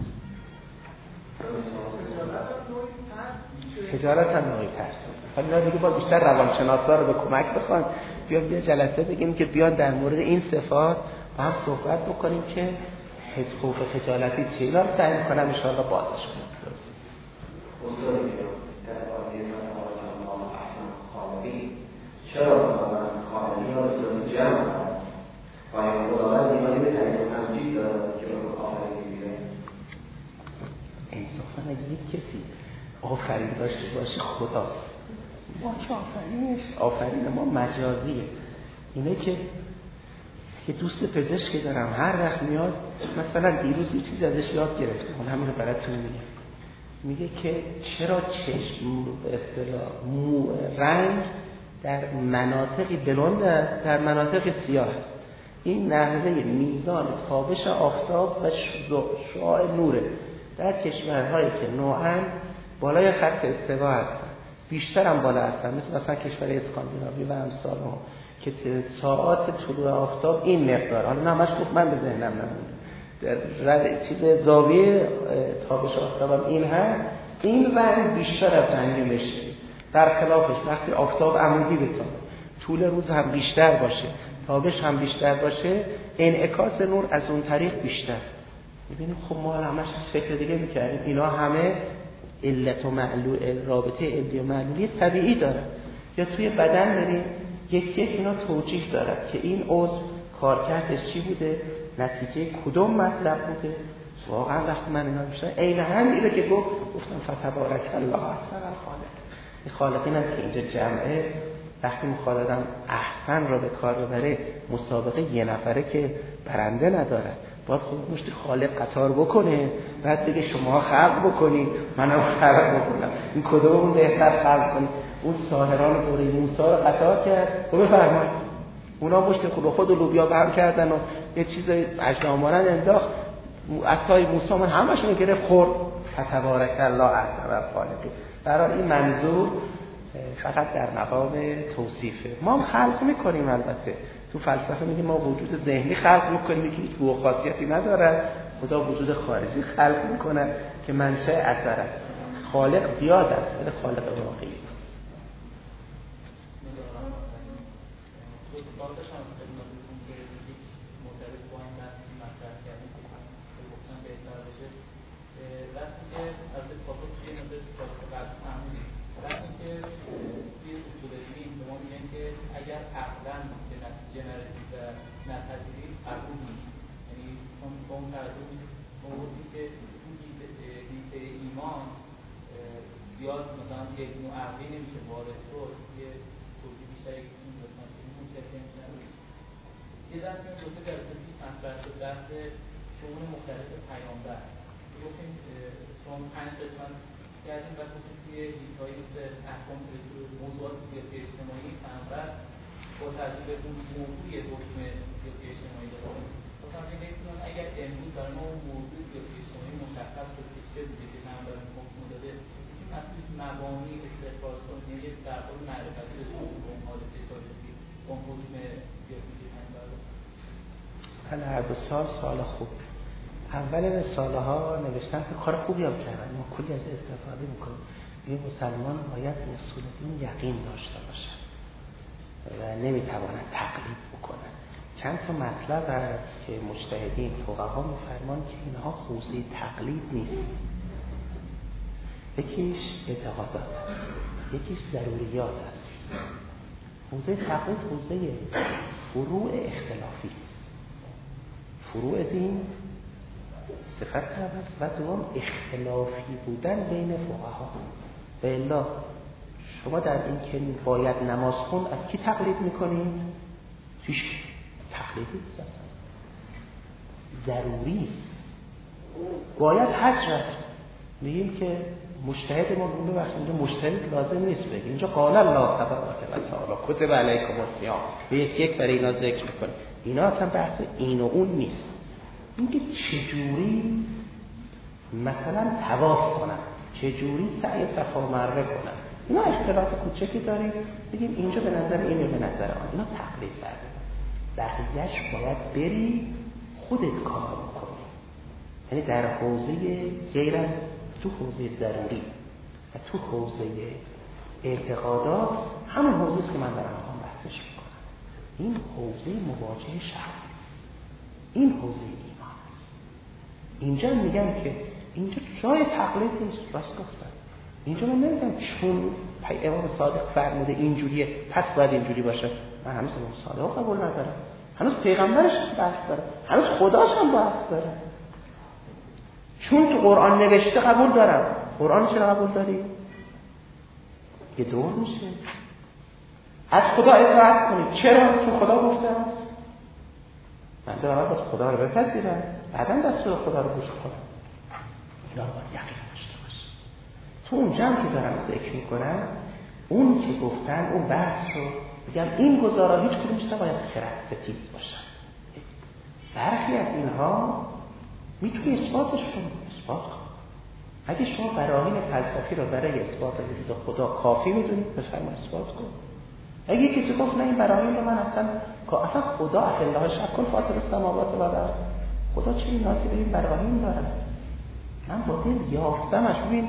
خجالت هم نوعی ترس. حالا دیگه با بیشتر روانشناسا رو به کمک بخوان بیان یه جلسه بگیم که بیان در مورد این صفات با هم صحبت بکنیم که حس خوف خجالتی چه. اینا رو سعی می‌کنم ان شاءالله بازش کنم. چرا خالقی ها صورت جمع هست؟ باید خداوند ایمانی به تعریف تمجید دارد که رو آفرینی میده. انصافا اگه یک کسی آفرین داشته باشه خداست. ما که آفرینش آفرین ما مجازیه. اینه که که دوست پزشکی دارم هر وقت میاد مثلا دیروز یه چیز ازش یاد گرفتم، من همین رو براتون میگم. میگه که چرا چشم به اصطلاح مو رنگ در مناطقی بلند است، در مناطقی سیاه است. این نحوه میزان تابش آفتاب و شعاع نوره در کشورهایی که نوعاً بالای خط استوا هستن، بیشتر هم بالا هستن، مثل مثلا کشور اسکاندیناوی و امثال ها که ساعات طلوع آفتاب این مقدار، حالا نماش گفت من به ذهنم نمونده، در چیز زاویه تابش آفتاب این هست، این رنگ بیشتر از رنگ مشکی. در خلافش وقتی آفتاب عمودی بتونه طول روز هم بیشتر باشه، تابش هم بیشتر باشه، انعکاس نور از اون طریق بیشتر. می‌بینیم خب ما همش فکر دیگه می‌کردیم اینا همه علت و معلول، رابطه علتی و معلولی طبیعی داره. یا توی بدن بریم یک یک اینا توجیه داره که این عضو کارکردش چی بوده، نتیجه کدوم مطلب بوده. واقعا وقتی من اینا میشم عین همینه که گفت گفتم فتبارک الله احسن الخالق. این خالقین هم که اینجا جمعه، وقتی میخواد آدم احسن را به کار ببره، مسابقه یه نفره که برنده نداره، باید خود مشت خالق قطار بکنه، بعد دیگه شما خلق بکنید منم خلق بکنم، این کدومون بهتر خلق کنید. اون ساحران دوره موسی رو قطار کرد و بفرمایید اونا مشت خود خود و لوبیا بهم کردن و یه چیز اجدامانن انداخت، عصای موسی من همشون گرفت خورد. فتبارک الله احسن الخالقین. برای این منظور فقط در مقام توصیفه. ما هم خلق میکنیم، البته تو فلسفه میگیم ما وجود ذهنی خلق میکنیم که هیچ بو خاصیتی نداره، خدا وجود خارجی خلق میکنه که منشأ اثر است. خالق زیاد است ولی خالق واقعی است. زیاد مثلا یک نوع عقلی نمیشه وارد شد، یه توضیح بیشتری که این لطفاً کنیم متوجه میشن. یه درس این دوسته جلسه پیش مطرح شد بحث شؤون مختلف پیامبر. گفتیم شما پنج قسمت کردیم و گفتیم توی هیچ‌های احکام موضوعات سیاسی اجتماعی پیامبر با توجه به اون موضوع حکم سیاسی اجتماعی داره. مثلا نمی‌تونم اگر امروز برای ما اون موضوع سیاسی اجتماعی مشخص شد که چه بوده که من برای حکم داده، این مسئله مبانی استقرار کنه، یعنی در واقع معرفتی به اون حادثه تاریخی اون حکم سیاسی اجتماعی داره. بله، هر دو سال سوال خوب. اول رساله ها نوشتن که کار خوبی هم کردن، ما کلی از استفاده میکنیم. این مسلمان باید به اصول دین یقین داشته باشن و نمیتوانند تقلید بکنن. چند تا مطلب هست که مجتهدین فقها میفرمان که اینها حوزه تقلید نیست. یکیش اعتقادات است، یکیش ضروریات است. حوزه تقلید حوزه فروع اختلافی است. فروع دین صفت اول و دوم اختلافی بودن بین فقها. و الا شما در این که باید نماز خوند از کی تقلید میکنید؟ هیچ تقلیدی نیست، ضروری است. باید حج رفت، میگیم که مجتهد ما بوده وقتی اینجا مجتهد لازم نیست بگیم اینجا قال الله تبارک و تعالی کتب علیکم الصیام به یک یک برای اینا ذکر میکنه. اینا اصلا بحث این و اون نیست. اینکه چجوری مثلا طواف کنن، چجوری سعی صفا و مروه کنن، اینا اختلاف کوچکی داریم، بگیم اینجا به نظر اینه به نظر آن، اینا تقلید کرده. بقیه‌اش باید بری خودت کار بکنی. یعنی در حوزه غیر از تو حوزه ضروری و تو حوزه اعتقادات همون حوزه است که من دارم میخوام بحثش میکنم. این حوزه مواجهه شرع، این حوزه ایمان است. اینجا میگم که اینجا جای تقلید نیست، راست گفتم. اینجا من نمیگم چون امام صادق فرموده اینجوریه پس باید اینجوری باشه. من هنوز امام صادق قبول ندارم، هنوز پیغمبرش بحث داره، هنوز خداش هم بحث داره. چون تو قرآن نوشته قبول دارم. قرآن چرا قبول داری؟ یه دور میشه از خدا اطاعت کنید. چرا؟ چون خدا گفته است. من دارم باید خدا رو بپذیرم، بعدم دستور خدا رو گوش کنم. اینا رو باید یقین داشته باشه. تو اون جمع که دارم ذکر میکنم، اون که گفتن اون بحث رو بگم این گزارا هیچ کدومش نباید خرد ستیز باشن. برخی از اینها میتونی اثباتش کنی، اثبات کن. اگه شما براهین فلسفی رو برای اثبات وجود خدا کافی میدونید، بفرمایید اثبات کن. اگه کسی گفت نه این براهین رو من اصلا اصلا خدا اخلاق شک کن فاطر السماوات و الارض، خدا چه نیازی به این براهین داره؟ من با دل یافتمش. ببین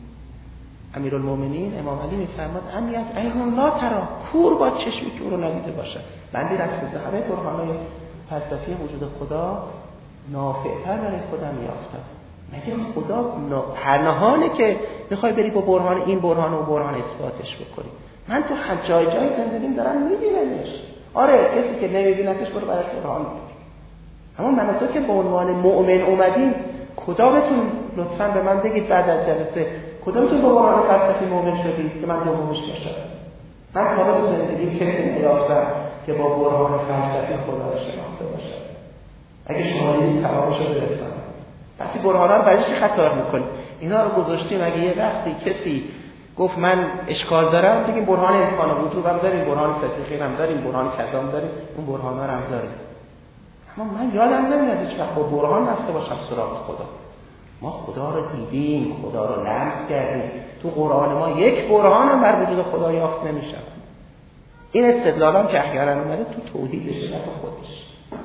امیرالمومنین امام علی میفرماد امیت عین لا ترا، کور با چشمی که او رو ندیده باشه. من دیر از همه برهان‌های فلسفی وجود خدا نافع‌تر برای خودم یافتم. مگه خدا پنهانه که میخوای بری با برهان این برهان و برهان اثباتش بکنی؟ من تو هر جای جای زندگیم دارم میبینمش. آره کسی که نمیبینتش برو براش برهان بگیر. اما من تو که به عنوان مؤمن اومدیم، کدامتون لطفاً به من بگید بعد از جلسه کدامتون با برهان فلسفی مؤمن شدید که من دومش باشم؟ من تا به زندگیم کسی نیافتم که با برهان فلسفی خدا رو شناخته باشه. اگه شما این ثوابش رو برسن، وقتی برهانا رو برای چی خطا میکنی؟ اینا رو گذاشتیم. اگه یه وقتی کسی گفت من اشکال دارم، بگیم برهان امکان وجود هم داریم، برهان فتحی هم داریم، برهان کذام داریم، اون برهانا رو هم داریم. اما من یادم نمیاد هیچ وقت با برهان رفته باشم سراغ خدا. ما خدا رو دیدیم، خدا رو لمس کردیم. تو قرآن ما یک برهان هم بر وجود خدا یافت نمیشه. این استدلالام که احیانا اومده تو توحیدش نه تو خودش.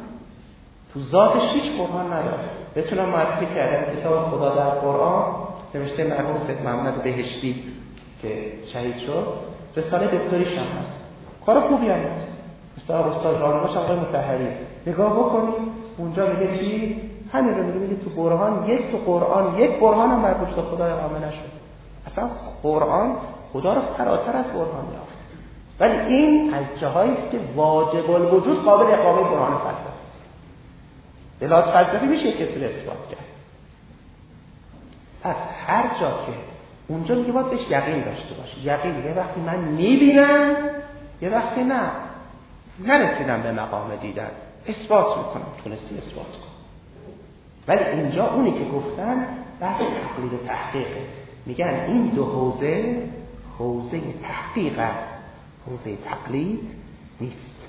تو ذاتش هیچ برهان نداره. بتونم معرفی کردم کتاب خدا در قرآن نوشته مرحوم سید محمد بهشتی که شهید شد، رساله دکتریش هم هست، کار خوبی هم هست. استاد استاد راهنماش آقای مطهری نگاه بکنید اونجا میگه چی؟ همین رو میگه. میگه تو برهان یک تو قرآن یک برهان هم بر وجود خدا اقامه نشد. اصلا قرآن خدا رو فراتر از برهان یافت. ولی این از جاهایی است که واجب الوجود قابل اقامه برهان فلسفی. بلاس فلسفی میشه کسی رو اثبات کرد. پس هر جا که اونجا میگه باید بهش یقین داشته باشه. یقین یه وقتی من میبینم، یه وقتی نه نرسیدم به مقام دیدن، اثبات میکنم، تونستی اثبات کنم. ولی اینجا اونی که گفتن بحث تقلید و تحقیقه. میگن این دو حوزه حوزه تحقیق است، حوزه تقلید نیست.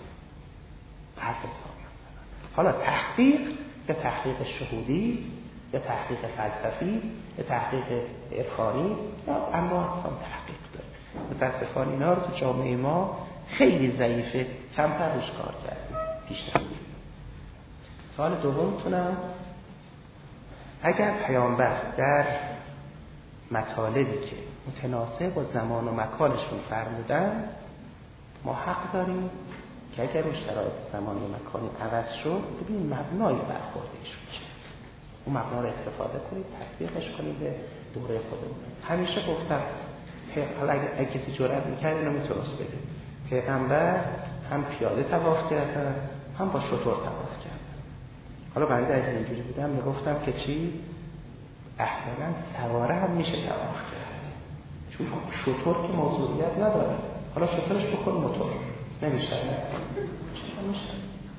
حرف حسابی زدن. حالا تحقیق یا تحقیق شهودی یا تحقیق فلسفی یا تحقیق عرفانی یا انواع اقسام تحقیق داره. متاسفانه اینا رو تو جامعه ما خیلی ضعیفه، کمتر روش کار کردیم، بیشتر. سوال دومتونم، اگر پیامبر در مطالبی که متناسب با زمان و مکانشون فرمودن، ما حق داریم که اگر اون شرایط زمان و مکانی عوض شد ببینیم مبنای برخوردشون چیه، اون مبنا رو استفاده کنید، تطبیقش کنید به دوره خودمون. همیشه گفتم حالا اگه کسی جرأت می‌کرد اینو میتونست بده، پیغمبر هم پیاده طواف کردن هم با شتر طواف کردن. حالا بنده اگه اینجوری بودم میگفتم که چی؟ احیانا سواره هم میشه طواف کرد، چون شتر که موضوعیت نداره. حالا شترش بکن موتور نمیشه، چرا میشه؟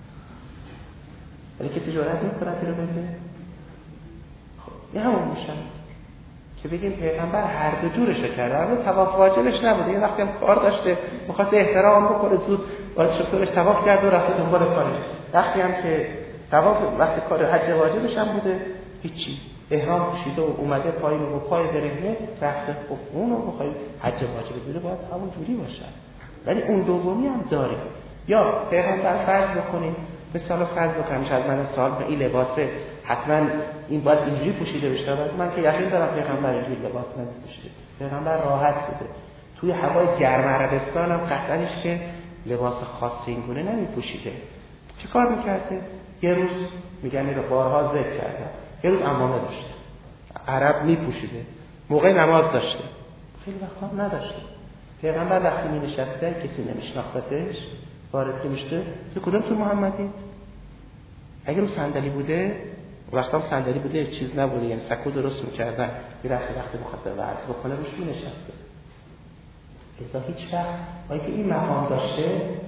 ولی کسی جرأت میکنه اینو بده؟ خب این همون میشه که بگیم پیغمبر هر دو جورشو کرده. اما طواف واجبش نبوده، یه وقتی هم کار داشته می‌خواد احترام بکنه، زود وارد شترش طواف کرد و رفت دنبال کارش. وقتی هم که طواف وقتی کار حج واجبش هم بوده، هیچی، احرام پوشیده و اومده پایین و پای برهنه رفته. خب اون رو بخوای حج واجب بگیره باید همون جوری باشه. ولی اون دومی هم داره. یا پیغمبر فرض بکنیم، مثلا فرض بکنیم از من سوال به این لباسه حتما این باید اینجوری پوشیده بشه. من که یقین دارم پیغمبر اینجوری لباس نمی‌پوشیده. پیغمبر راحت بوده. توی هوای گرم عربستان هم قطعاًش که لباس خاصی اینگونه نمی‌پوشیده. چه کار می‌کرده؟ یه روز میگن اینو بارها ذکر کردم، یه روز عمامه داشته، عرب می‌پوشیده، موقع نماز داشته، خیلی وقتا نداشته. پیغمبر وقتی می‌نشسته کسی نمی‌شناختش، وارد میشه، تو کدوم تو محمدی؟ اگه رو صندلی بوده، وقتا صندلی بوده چیز نبوده، یعنی سکو درست می‌کردن، می‌رفت وقتی بخاطر ورز بکنه روش می‌نشسته. لذا هیچ وقت وقتی که این مقام داشته،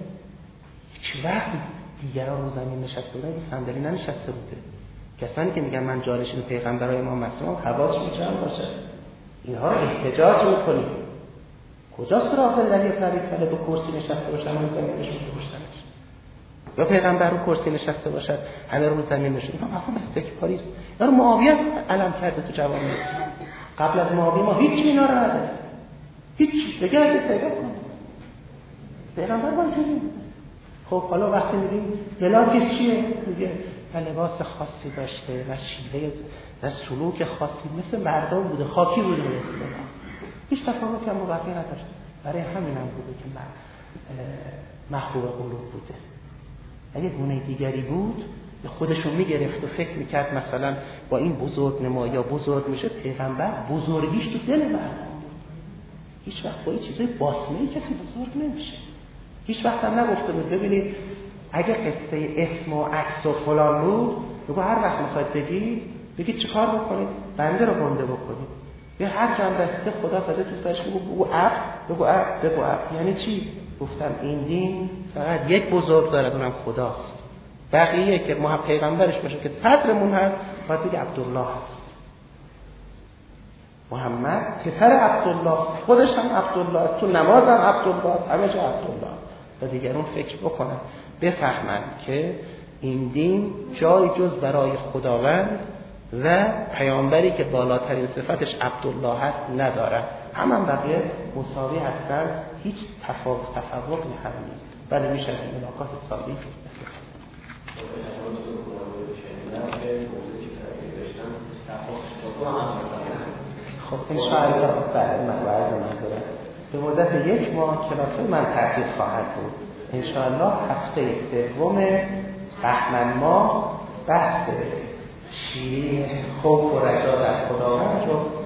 هیچ وقت دیگران رو زمین نشسته بودن، این صندلی ننشسته بوده. کسانی که میگن من جانشین پیغمبرای امام معصوم، حواسشون جمع باشه. اینها رو احتجاج می‌کنیم. کجاست رافل علی ابن ابی طالب رو کرسی نشسته باشن و زمین نشسته باشنش؟ یا پیغمبر رو کرسی نشسته باشد همه رو زمین نشسته؟ اینا مفهوم استکباری است. یا رو معاویه علم کرده تو جوان اسلام. قبل از معاویه ما هیچ اینا رو نداره. هیچ دیگه اگه پیدا کنه. پیغمبر با اینجوری. خب حالا وقتی میگیم بلاکش چیه؟ میگه نه لباس خاصی داشته، نه شیوه، نه سلوک خاصی، مثل مردم بوده، خاکی بوده به اصطلاح. هیچ تفاوتی هم با بقیه نداشت. برای همین هم بوده که محبوب قلوب بوده. اگه گونه دیگری بود خودشون میگرفت و فکر میکرد مثلا با این بزرگ نما یا بزرگ میشه، پیغمبر بزرگیش تو دل مردم بود. هیچ وقت با این چیزای باسمه‌ای کسی بزرگ نمیشه. هیچ وقت هم نگفته بود ببینید اگه قصه اسم و عکس و فلان بود، بگو هر وقت میخواید بگید بگید چه کار بکنید؟ بنده رو گنده بکنید. یا هر جا هم رسیده خدا فضا تو سرش بگو بگو عب بگو عب بگو عب. یعنی چی؟ گفتم این دین فقط یک بزرگ داره، اونم خداست. بقیه که ما پیغمبرش باشه که صدرمون هست باید بگه عبدالله هست. محمد پسر عبدالله، خودش هم عبدالله، تو نماز هم عبدالله، همه جا عبدالله. و دیگرون فکر بکنن بفهمن که این دین جای جز برای خداوند و پیامبری که بالاترین صفتش عبدالله هست نداره. همه هم بقیه مساوی هستن، هیچ تفاوت تفاوت هم نیست. بله میشه از این ملاقات حسابی خب انشاءالله بعد من وعظ من دارم به مدت یک ماه کلاس من تحقیق خواهد بود. انشاءالله هفته سوم بهمن ماه بحث شیرین خوف و رجا در خداوند رو